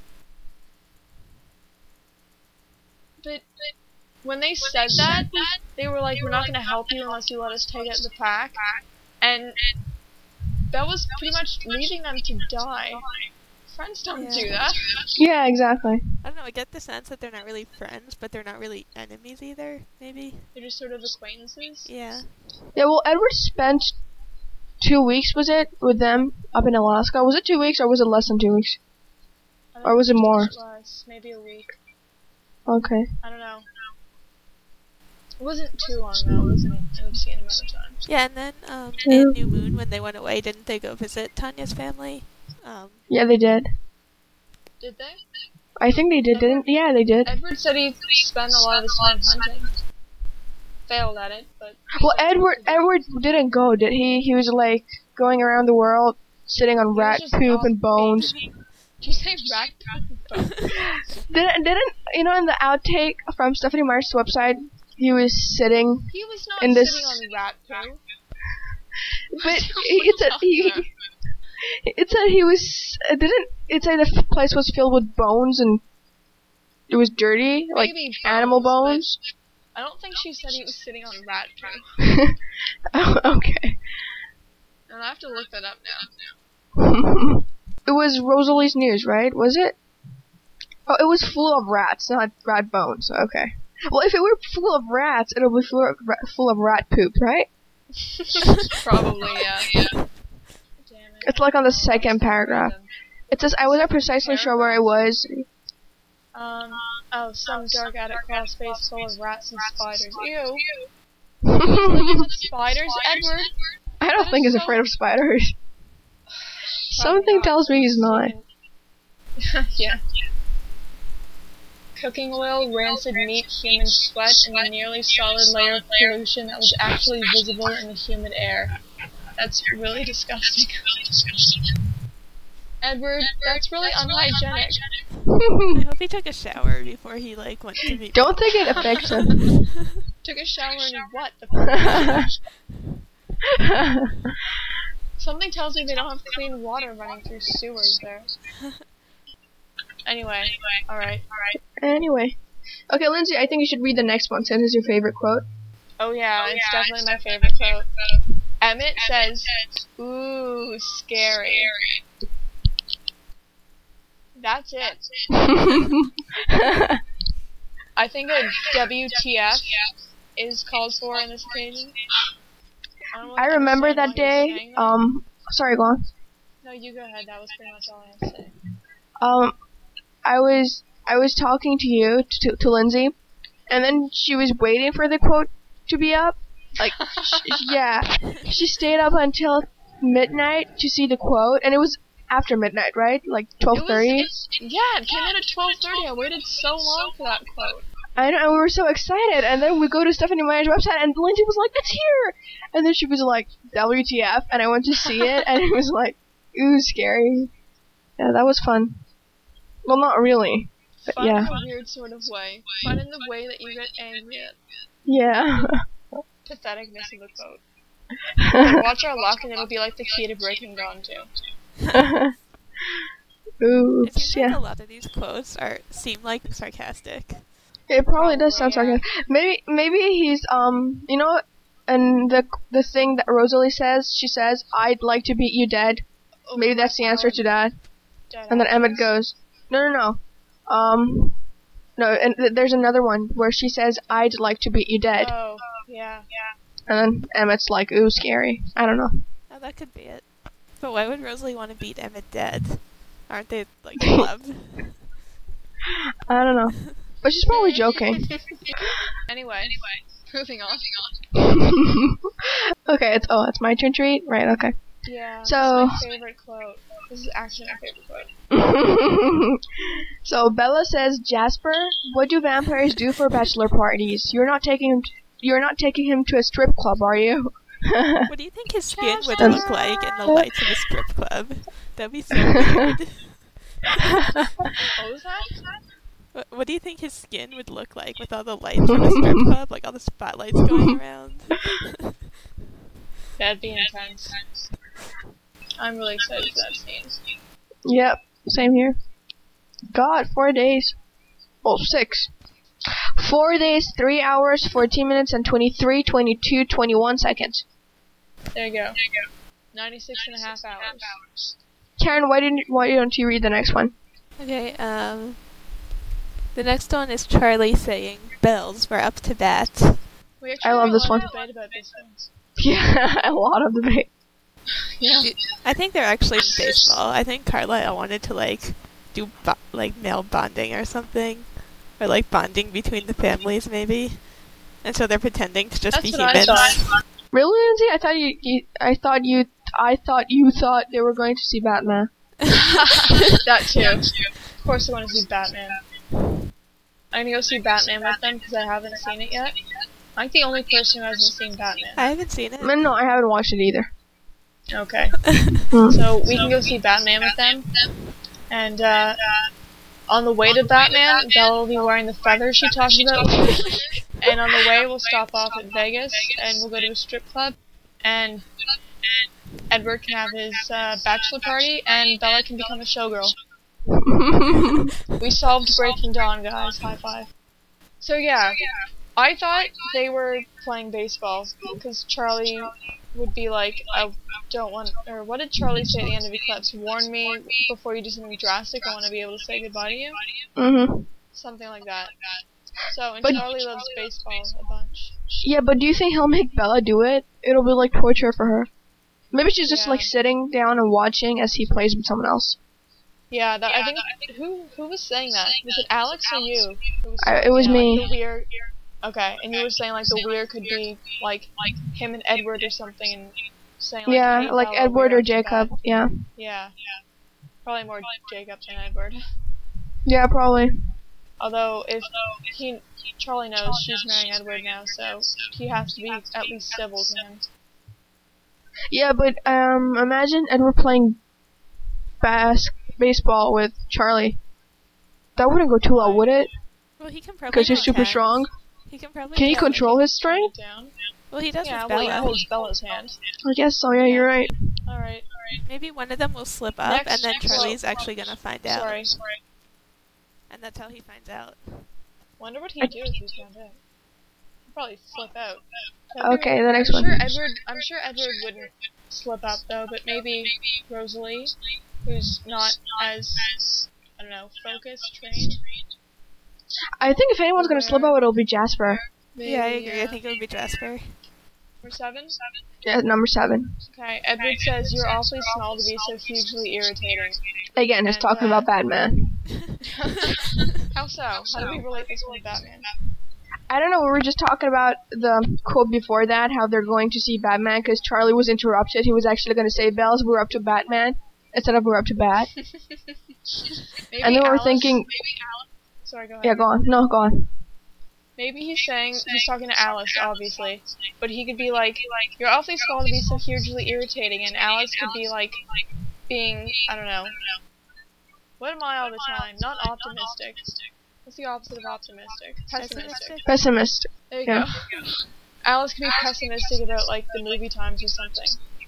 But when they said that, they were like, we're not going to help you unless you let us take out the pack. And that was pretty much leaving them to die. Friends don't do that. Yeah, exactly. I don't know, I get the sense that they're not really friends, but they're not really enemies either, maybe? They're just sort of acquaintances. Yeah. Yeah, well, Edward spent 2 weeks, was it, with them up in Alaska? Was it 2 weeks or was it less than 2 weeks? Or was it more? Less, maybe a week. Okay. I don't know. It wasn't too long though. It wasn't an obscene amount of time. Yeah, and then in New Moon, when they went away, didn't they go visit Tanya's family? Yeah, they did. Did they? I think they did, didn't? Yeah, they did. Edward said he spent a lot of his time hunting. Failed at it, but... Well, Edward didn't go, did he? He was like going around the world, sitting on rat just poop off and bones. Did you say rat poop? Didn't you know in the outtake from Stephanie Meyer's website, he was sitting He was not in this. sitting on rat poo. But it said he was. It said the place was filled with bones and it was dirty, like Maybe animal bones, bones. I don't think she said he was sitting on rat poo. Oh, okay. And I have to look that up now. It was Rosalie's News, right? Was it? Oh, it was full of rats, not rat bones. Okay. Well, if it were full of rats, it'll be full of rat poop, right? Probably, yeah. Damn it. It's like on the second paragraph. It says, I wasn't precisely sure where I was. Some dark attic crawl space full of rats and spiders. Ew. Living with spiders, Edward? I don't think he's afraid of spiders. Something tells me he's not. Yeah. Cooking oil, rancid meat, human sweat, and a nearly solid layer of pollution that was actually visible in the humid air. That's really disgusting. Edward, that's really unhygienic. I hope he took a shower before he, like, went to meet Don't think it affects him. Took a shower in what? The Something tells me they don't have clean water running through sewers there. Anyway, alright. Anyway. Okay, Lindsay, I think you should read the next one since it's your favorite quote. Oh yeah, it's definitely my favorite quote. Emmett says, "Ooh, scary." That's it. I think a WTF is called for in this occasion. I remember that day. Sorry, go on. No, you go ahead. That was pretty much all I had to say. I was talking to you, to Lindsay, and then she was waiting for the quote to be up. Like, she stayed up until midnight to see the quote, and it was after midnight, right? Like 12:30. Yeah, it came in at 12:30. I waited so long for that quote. I know, and we were so excited, and then we go to Stephanie Meyer's website, and Lindsay was like, "It's here!" And then she was like, "WTF?" And I went to see it, and it was like, ooh, scary. Yeah, that was fun. Well, not really, but Fun yeah. in a weird sort of way. Fun in the way that you get angry at Yeah. patheticness of the quote. Like, watch our luck, and it'll be like the key to Breaking Dawn too. Oops, It seems like yeah. a lot of these quotes seem like sarcastic. It probably does sound Probably, sarcastic. Maybe he's, you know, and the thing that Rosalie says, she says, "I'd like to beat you dead." Oh, Maybe that's the answer to that. dead And then ass. Emmett goes, No. No, and there's another one where she says, "I'd like to beat you dead." Oh, yeah. And then Emmett's like, ooh, scary. I don't know. Oh, that could be it. But why would Rosalie want to beat Emmett dead? Aren't they, like, in love? I don't know. But she's probably joking. Anyway, moving on. Okay, it's my turn to read? Right, okay. Yeah, So- this is my favorite quote. This is actually my favorite quote. So Bella says, "Jasper, what do vampires do for bachelor parties? You're not taking him to a strip club, are you?" What do you think his skin would look like in the lights of a strip club? That'd be so weird. What was that? What do you think his skin would look like with all the lights from a strip club, like all the spotlights going around? That'd be intense. I'm really excited for that scene. Yep, same here. God, 4 days. Well, 6. 4 days, 3 hours, 14 minutes, and 23, 22, 21 seconds. There you go. 96 and a half hours. Karen, why don't you read the next one? Okay, the next one is Charlie saying, "Bells, we're up to bat." We actually I love have a this lot one. of debate about this one. Yeah, a lot of debate. Yeah. I think they're actually in baseball. I think Carlisle wanted to do male bonding or something, or bonding between the families maybe, and so they're pretending to just That's be what I humans. thought. Really, Lindsay? I thought you thought they were going to see Batman. That too. Of course I want to see Batman. I'm gonna go see Batman with them because I haven't seen it yet. I'm the only person who hasn't seen Batman. I haven't seen it. No, I haven't watched it either. Okay. Mm. So we can go see Batman with them. And on the way to Batman, Bella will be wearing the feather she talked about. And on the way we'll stop off at Vegas and we'll go to a strip club. And Edward can have his bachelor party and Bella can become a showgirl. We solved Breaking Dawn, guys. High five. So yeah, I thought they were playing baseball because Charlie would be like, I don't want, or what did Charlie say at the end of Eclipse? Warn me before you do something drastic. I want to be able to say goodbye to you. Mhm. Something like that. So, and But- Charlie loves baseball a bunch. Yeah, but do you think he'll make Bella do it? It'll be like torture for her. Maybe she's just Yeah. sitting down and watching as he plays with someone else. Yeah, that, I think, who was saying that? Was it Alex or you? Who was It saying was that, me. Like, the weir. Okay, and you were saying the weir could be like him and Edward or something, and saying Yeah, hey, like Bella, Edward we're or up to Jacob. bat. Yeah. Yeah, probably more Jacob than Edward. Yeah, probably. Although if Charlie knows she's marrying Edward now, so he has to be at least civil to him. Yeah, but imagine Edward playing baseball with Charlie. That wouldn't go too well, would it? Well, he can probably. Because he's super pretend. strong. He can probably. Can he pretend. control his Turn strength? it down. Well, he does Yeah, with well, he Bella. holds Bella's hand. I guess so. Yeah, you're right. All right. Maybe one of them will slip up, Next- and then next- Charlie's actually gonna find out. Sorry. And that's how he finds out. Wonder what he'd do if he found out. He'd probably flip out. Okay, the next I'm one. I'm sure Edward wouldn't slip up though, but maybe Rosalie, who's not as I don't know, focused, trained. I think if anyone's gonna slip out, it'll be Jasper. Yeah, I agree. I think it would be Jasper. Number 7. Yeah, number 7. Okay, Edward says you're awfully small to be so hugely irritating. Again, he's And, talking about Batman. How so? How do we relate this one to Batman? I don't know, we were just talking about the quote before that, how they're going to see Batman, because Charlie was interrupted. He was actually going to say, Bells, we're up to Batman, instead of we're up to Bat. Maybe And then we were Alice- thinking, Maybe Alice. Sorry, go ahead. yeah, go on. No, go on. Maybe he's talking to Alice, obviously, but he could be like, you're awfully small to be so hugely irritating, and Alice could be like, being, I don't know, what am I all the time? Not optimistic. What's the opposite of optimistic? Pessimistic. Pessimist. There you Yeah. go. Alice could be pessimistic about, like, the movie times or something.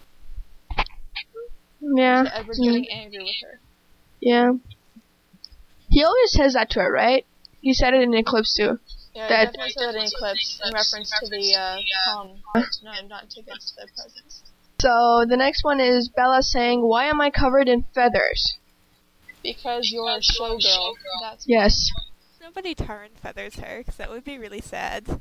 Yeah. So Edward's getting angry with her. Yeah. He always says that to her, right? He said it in Eclipse too. Yeah, That- definitely said that in Eclipse, in reference to the, no, not tickets to the presents. So, the next one is Bella saying, why am I covered in feathers? Because you're a showgirl. That's Yes. Nobody tar and feathers her, because that would be really sad.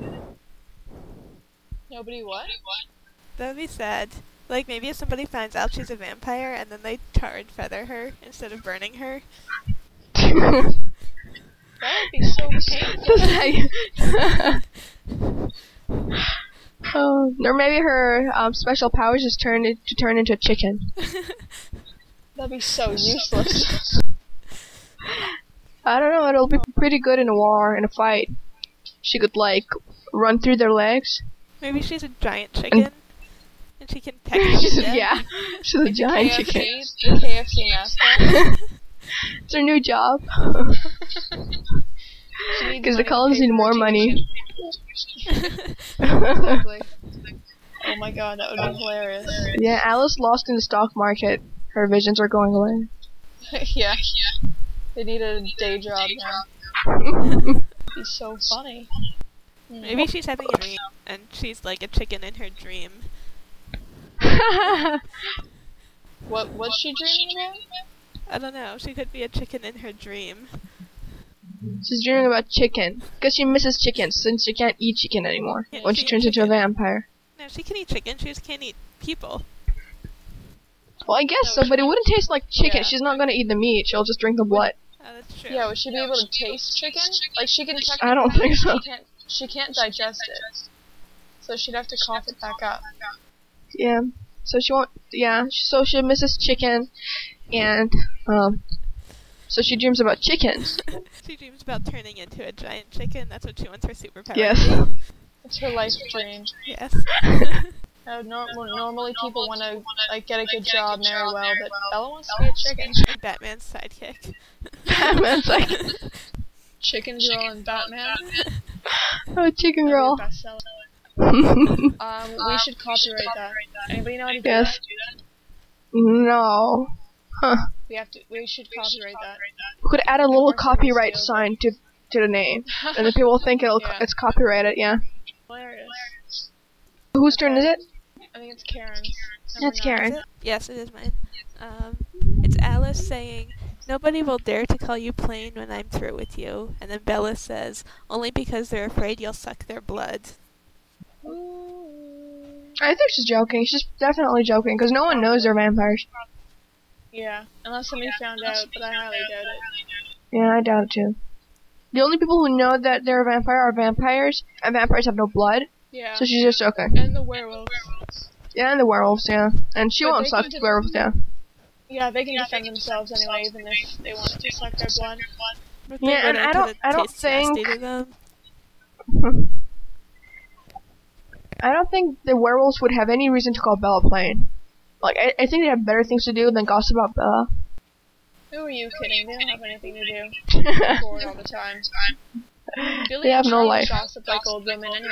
Nobody what? That would be sad. Like, maybe if somebody finds out she's a vampire, and then they tar and feather her instead of burning her. That would be so painful. Oh, or maybe her special powers is turn into a chicken. That'd be so useless. I don't know, it'll be pretty good in a war, in a fight. She could, like, run through their legs. Maybe she's a giant chicken, and she can peck them to death. Yeah, she's a giant chicken. The KFC mascot. It's her new job. Because the columns need more money. Exactly. Oh my god, that would be hilarious. Yeah, Alice lost in the stock market. Her visions are going away. Yeah. They need a day job now. He's so funny. Maybe she's having a dream, and she's like a chicken in her dream. What's she dreaming about? I don't know. She could be a chicken in her dream. She's dreaming about chicken. Because she misses chicken since she can't eat chicken anymore. Yeah, When she turns into a vampire. No, she can eat chicken. She just can't eat people. Well, I guess so, but it wouldn't taste like chicken. Yeah. She's not gonna eat the meat. She'll just drink the blood. Oh, that's true. Yeah, would she be able to taste chicken? Like, she can I don't think so. She can't digest it. So she'd have to cough it back up. Yeah. So she won't. Yeah. So she misses chicken, and so she dreams about chickens. She dreams about turning into a giant chicken. That's what she wants her superpower Yes. to be. It's her life dream. Yes. Normally people want to like get a good job, marry well, but Bella wants to be a chicken. Batman's sidekick. Batman's like, Chicken Girl and Batman. oh, chicken girl. Bestseller. We should copyright that. Anybody know how to do Yes. that? No. Huh. We should copyright that. We could add a little copyright sign to the name, and then people will think Yeah. it's copyrighted. Yeah. Hilarious. Whose turn is it? I think it's Karen's. That's Karen. Is it? Yes, it is mine. It's Alice saying, "Nobody will dare to call you plain when I'm through with you." And then Bella says, "Only because they're afraid you'll suck their blood." I think she's joking. She's definitely joking because no one knows they're vampires. Yeah, unless somebody found out, but I highly doubt it. Yeah, I doubt it too. The only people who know that they're a vampire are vampires, and vampires have no blood. Yeah. So she's just joking. And the werewolves. Yeah, and the werewolves, yeah. And she But won't they suck can just- werewolves down. Yeah, they can defend themselves anyway, even if they wanted to suck their blood. But Yeah, and I don't think- To them. I don't think the werewolves would have any reason to call Bella plain. Like, I think they have better things to do than gossip about Bella. Who are you kidding? They don't have anything to do. They're bored all the time. Billy They have and no Charlie life. gossip like old women anyway.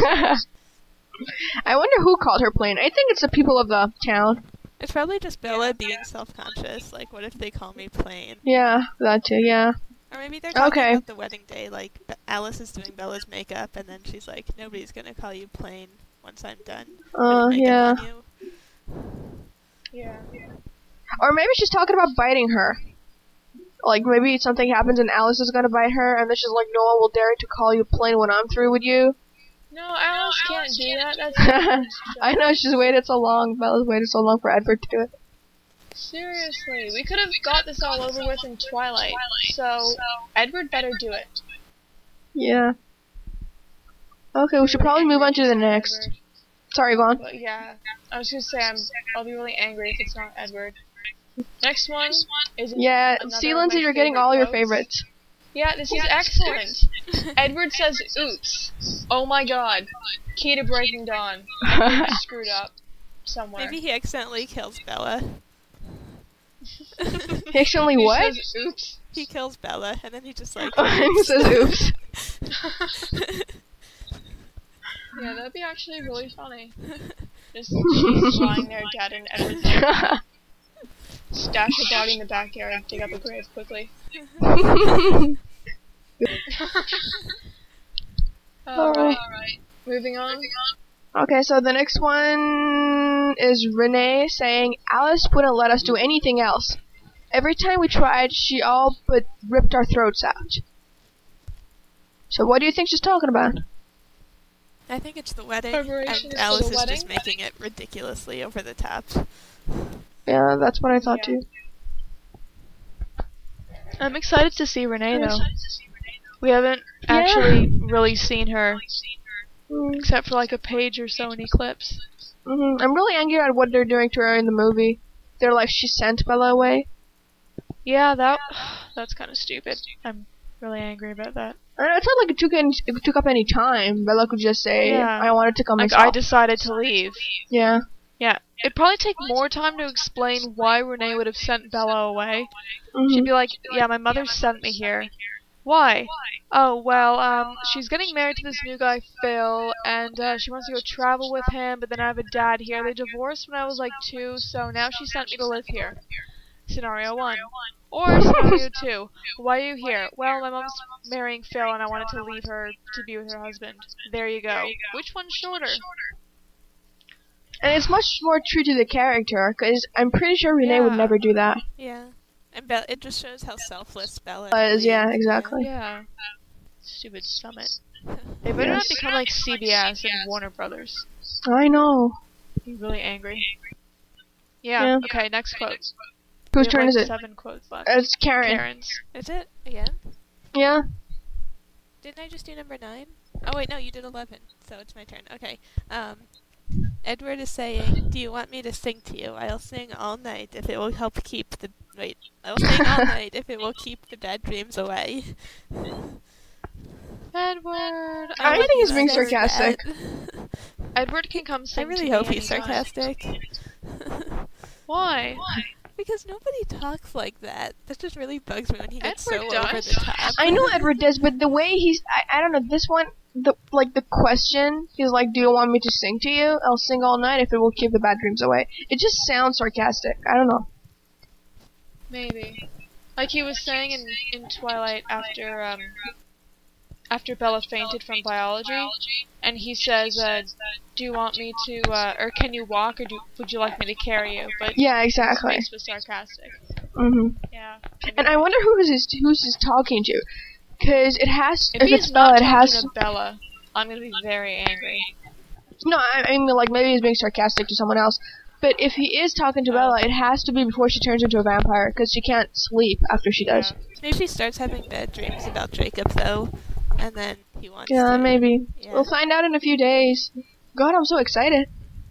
I wonder who called her plain. I think it's the people of the town. It's probably just Bella being self-conscious. Like, what if they call me plain? Yeah, that too, yeah. Or maybe they're talking Okay. about the wedding day. Like, Alice is doing Bella's makeup, and then she's like, "Nobody's gonna call you plain once I'm done putting Yeah. makeup on you." Yeah. Or maybe she's talking about biting her. Like, maybe something happens and Alice is gonna bite her, and then she's like, no one will dare to call you plain when I'm through with you. No, Alice can't do that. That's I know, she's waited so long. Bella's waited so long for Edward to do it. Seriously, we could have got this all over with in Twilight. So, Edward better do it. Yeah. Okay, we should probably move on to the next. Edward. Sorry, go on. But yeah, I was gonna say I'll be really angry if it's not Edward. Next one is Yeah, another see, of Lindsay, my you're getting favorite all your quotes. favorites. Yeah, this is excellent. Edward says, "Oops, oh my God, key to Breaking Dawn." Edward screwed up somewhere. Maybe he accidentally kills Bella. He accidentally He what? says, "Oops." He kills Bella, and then he just like. He says oops. Yeah, that'd be actually really funny. Just she's lying there dead and Edward's like, stash her body in the backyard, dig up a grave quickly. Alright. Moving on. Okay, so the next one is Renee saying, Alice wouldn't let us do anything else. Every time we tried, she all but ripped our throats out. So what do you think she's talking about? I think it's the wedding, Preparations and for Alice the is wedding? just making it ridiculously over the top. Yeah, that's what I thought Yeah. too. I'm excited to see Renee though. We haven't actually really seen her, except for like a page or so in Eclipse. I'm really angry at what they're doing to her in the movie. They're like, she sent Bella away. Yeah, that's kind of stupid. I'm really angry about that. I know, it's not like it took up any time. Bella could just say, Yeah. I wanted to come Like, myself. I decided to leave. Yeah. Yeah, it'd probably take more time to explain why Renee would have sent Bella away. Mhm. She'd be like, yeah, my mother sent me here. Why? Oh, well, she's getting married to this new guy, Phil, and she wants to go travel with him, but then I have a dad here. They divorced when I was like 2, so now she sent me to live here. Scenario 1. Or scenario 2. Why are you here? Well, my mom's marrying Phil, and I wanted to leave her to be with her husband. There you go. Which one's shorter? And it's much more true to the character, because I'm pretty sure Renee would Yeah. never do that. Yeah. And it just shows how selfless Bella Is, is. yeah, exactly. Yeah. Stupid Summit. They better not Yes. become like CBS and Warner Brothers. I know. Be really angry. Yeah. Yeah. Okay. Next quote. Whose We have, turn like, is it? 7 quotes left. It's Karen. Karen's. Is it? Again? Yeah. Didn't I just do number 9? Oh wait, no, you did 11. So it's my turn. Okay. Edward is saying, "Do you want me to sing to you? I'll sing all night if it will help keep the I'll sing all night if it will keep the bad dreams away." Edward. I like think he's that. being That's sarcastic. bad. Edward can come I sing really to hope me he's anytime. sarcastic. Why? Because nobody talks like that. That just really bugs me when he gets Edward so over does. the top. I know Edward does, but the way I don't know, this one, the question, he's like, do you want me to sing to you? I'll sing all night if it will keep the bad dreams away. It just sounds sarcastic. I don't know. Maybe. Like he was saying in Twilight after Bella fainted from biology, and he says, do you want me to, or can you walk, or would you like me to carry you? But Yeah, his exactly. face was sarcastic. Mhm. Yeah. And I wonder who's he's talking to, because it has. If If he's it's Bella, not it talking has. to Bella, I'm gonna be very angry. No, I mean like maybe he's being sarcastic to someone else. But if he is talking to Oh. Bella, it has to be before she turns into a vampire, because she can't sleep after she does. Maybe she starts having bad dreams about Jacob, though, and then he wants Yeah, to. maybe. Yeah. We'll find out in a few days. God, I'm so excited.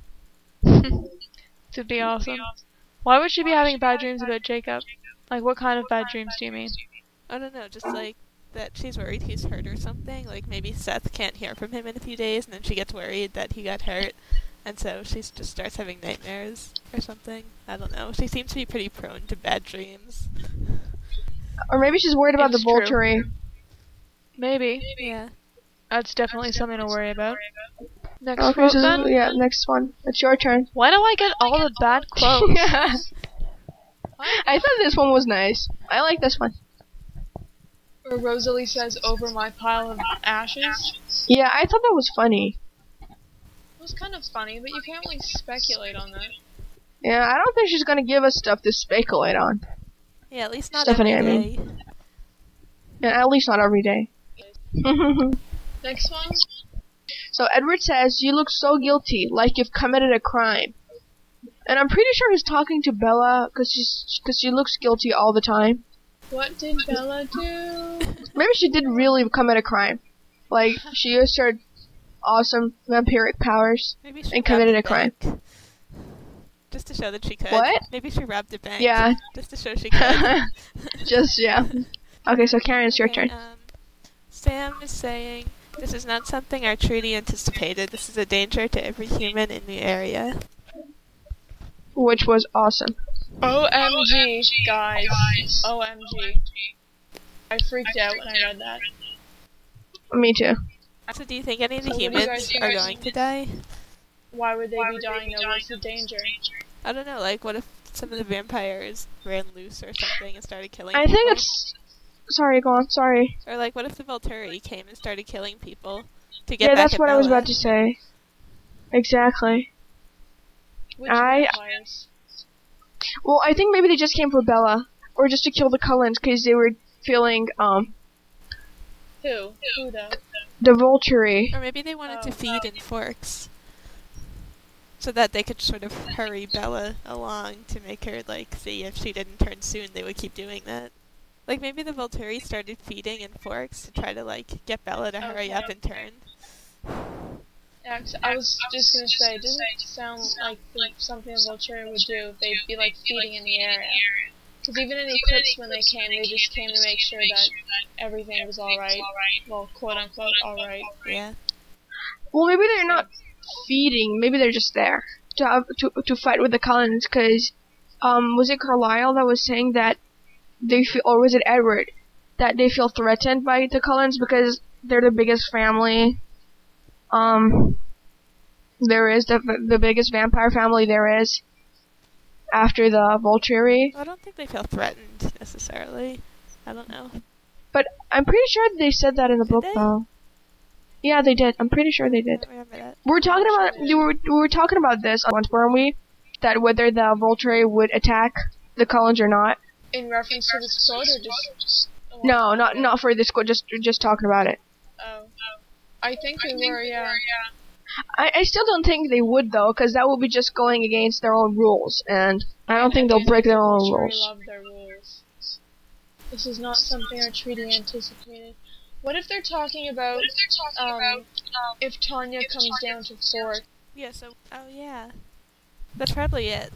It'd be awesome. Why would she be having bad dreams about Jacob? Like, what kind of bad dreams do you mean? I don't know, just like that she's worried he's hurt or something. Like maybe Seth can't hear from him in a few days, and then she gets worried that he got hurt, and so she just starts having nightmares or something. I don't know. She seems to be pretty prone to bad dreams. Or maybe she's worried about It's the true. Volturi. Maybe. Yeah. That's definitely something to worry about. Next Okay, quote so then. yeah, next one. It's your turn. Why do I get all the bad quotes? Yeah. I thought this one was nice. I like this one. Where Rosalie says, over my pile of ashes. Yeah, I thought that was funny. It was kind of funny, but you can't really speculate on that. Yeah, I don't think she's gonna give us stuff to speculate on. Yeah, at least not Stephanie, every I day. mean. Yeah, at least not every day. Next one. So Edward says, "You look so guilty, like you've committed a crime." And I'm pretty sure he's talking to Bella, cause she looks guilty all the time. What did Bella do? Maybe she did really commit a crime. Like, she used her awesome vampiric powers. Maybe she And committed robbed a crime. bank. Just to show that she could. What? Maybe she robbed a bank. Yeah. Just to show she could. Just, yeah. Okay, so Karen, it's your Okay, turn. Sam is saying, "This is not something our treaty anticipated. This is a danger to every human in the area." Which was awesome. OMG, guys. OMG. I freaked out when I read that. Me too. So do you think any of the So what do you humans guys think? are going to die? Why would they be dying though? What's the danger? I don't know, like what if some of the vampires ran loose or something and started killing I people? think it's... Sorry, go on, sorry. Or like what if the Volturi came and started killing people to get Yeah, back that's at what I was Bella? about to say. Exactly. Which I- vampires? Well, I think maybe they just came for Bella. Or just to kill the Cullens, because they were feeling, Who? Who though? the Volturi. Or maybe they wanted to Oh. feed in forks. So that they could sort of hurry Bella along to make her, like, see if she didn't turn soon, they would keep doing that. Like, maybe the Volturi started feeding in forks to try to, like, get Bella to hurry Okay. up and turn. Yeah, 'cause I was just gonna say, doesn't it sound like something a Volturi would do? They'd be like feeding in the area. Because even in Eclipse when they just came to make sure that everything was alright. Well, quote unquote alright. Yeah. Well, maybe they're not feeding, maybe they're just there. to fight with the Cullens, because was it Carlisle that was saying that they feel, or was it Edward, that they feel threatened by the Cullens because they're the biggest family. There is the biggest vampire family there is after the Volturi. I don't think they feel threatened necessarily. I don't know. But I'm pretty sure they said that in the book, they? though. Yeah, they did. I'm pretty sure they I did. don't remember that. We were talking about this once, weren't we? That whether the Volturi would attack the Cullens or not. In reference to this quote, or just... No, not for this quote. Just talking about it. Oh. I think we were, yeah. I still don't think they would, though, because that would be just going against their own rules, and I don't think they'll break their own Volturi rules. love their rules. This is not something our treaty anticipated. What if they're talking about, if Tanya comes down to 4? Yeah, so... Oh, yeah. That's probably it.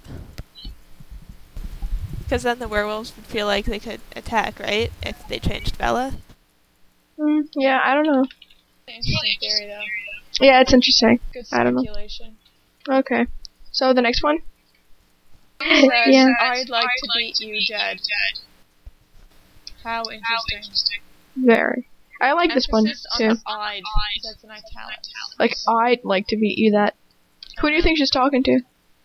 Because then the werewolves would feel like they could attack, right? If they changed Bella. Yeah, I don't know. Interesting theory, though. Yeah, it's interesting. Good I don't know. speculation. Okay. So the next one? Says, Yeah. I'd like to beat you dead. How interesting. Very. I like this one, Emphasis too. on the I'd, 'cause that's in italics. Like, I'd like to beat you that. Who do you think she's talking to?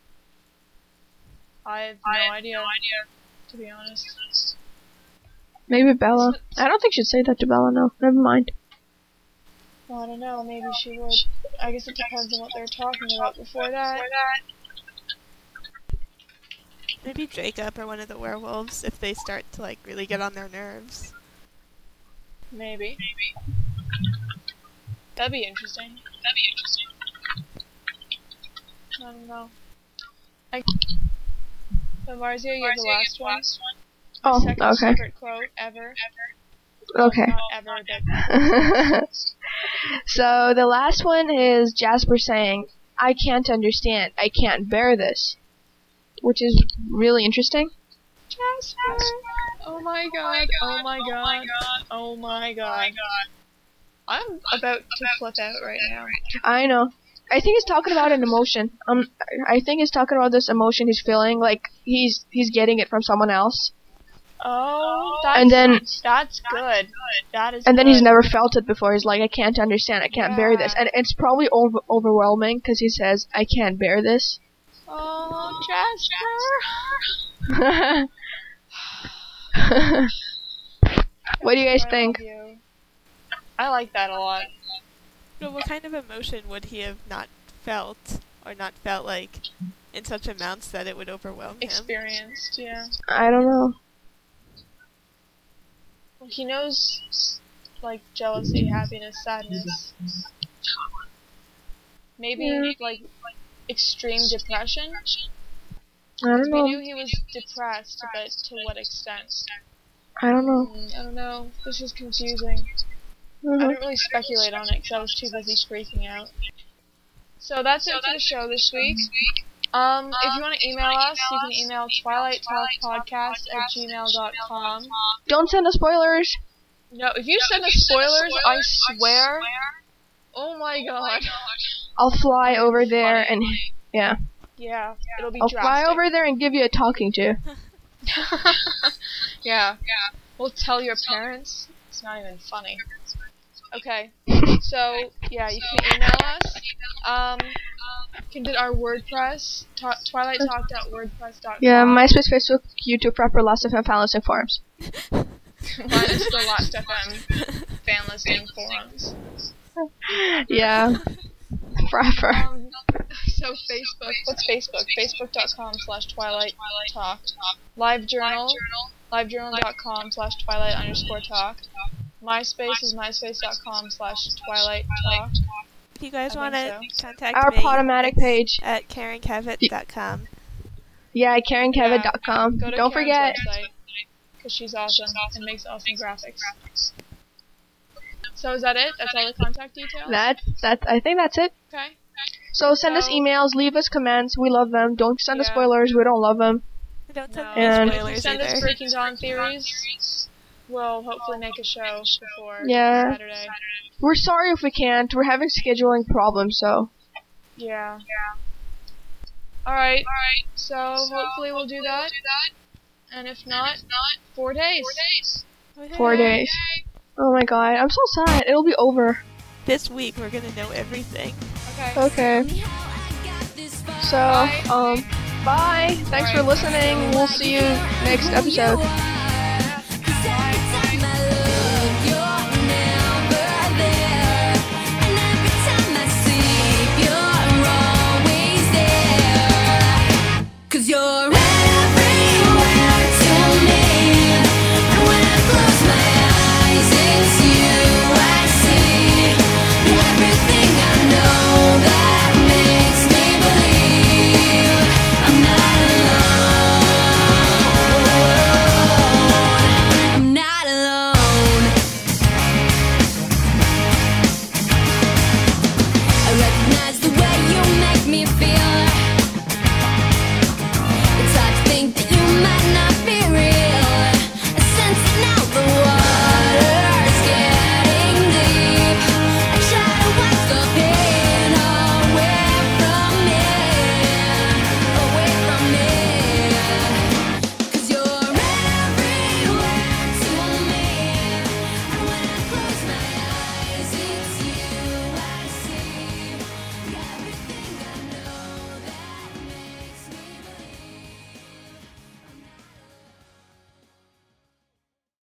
I have no idea, to be honest. Maybe Bella. I don't think she'd say that to Bella, no. Never mind. Well, I don't know, maybe she would. I guess it depends on what they're talking about before that. Maybe Jacob or one of the werewolves if they start to, like, really get on their nerves. Maybe. That'd be interesting. I don't know. So Marzia, you have the last one. Oh, Second okay. secret quote ever. Okay. Not ever, but So the last one is Jasper saying, I can't understand. I can't bear this. Which is really interesting. Jasper. Oh my god. Oh my god. Oh my god. I'm about to flip out right now. I know. I think he's talking about an emotion. I think he's talking about this emotion he's feeling, like he's getting it from someone else. Oh, that's, And then that's good. That is and then good. he's never felt it before. He's like, I can't understand. I can't bear this. And it's probably overwhelming because he says, I can't bear this. Oh, Jasper. What do you guys I think? love you. I like that a lot. But what kind of emotion would he have not felt, or not felt like, in such amounts that it would overwhelm him? Experienced, yeah. I don't know. Well, he knows, like, jealousy, happiness, sadness. Maybe, Yeah. like, extreme depression. I don't We knew know. he was depressed, but to what extent? I don't know. I don't know. This is confusing. I Mhm. didn't really speculate on it because I was too busy freaking out. So that's it for the show this week. If you want to email us, you can email twilighttalkpodcast@gmail.com. Don't send us spoilers. No, if you send us spoilers, I swear. Oh my god. I'll fly over there and yeah, Yeah, it'll be I'll drastic. fly over there and give you a talking to. Yeah. We'll tell your parents. It's not even funny. Okay. So, yeah, you can email us. You can do our WordPress, twilighttalk.wordpress.com. Yeah, MySpace, Facebook, YouTube, proper Last FM fan listing forums. Minus the Last FM fan listing forums. Yeah, forever. So Facebook, what's Facebook? Facebook.com/twilighttalk. LiveJournal, livejournal.com/twilight_talk. MySpace is myspace.com/twilighttalk. If you guys I want think to so. contact Our me, Podomatic page. at KarenKavett.com. Yeah, KarenKevin.com. Go to Don't Karen's forget. website, because she's awesome and makes awesome graphics. So is that it? That's all the contact details? That's. I think that's it. Okay. So send us So- emails, leave us comments. We love them. Don't send us Yeah. spoilers. We don't love them. Don't send No. me And- If you spoilers send us either. Breaking Dawn theories, we'll hopefully make a show before Yeah. Saturday. We're sorry if we can't. We're having scheduling problems, so. Yeah. Alright, so hopefully we'll do that. And if not, 4 days. 4 days. Oh my god, I'm so sad. It'll be over. This week we're gonna know everything. Okay. So, bye. Thanks for listening. We'll see you next episode.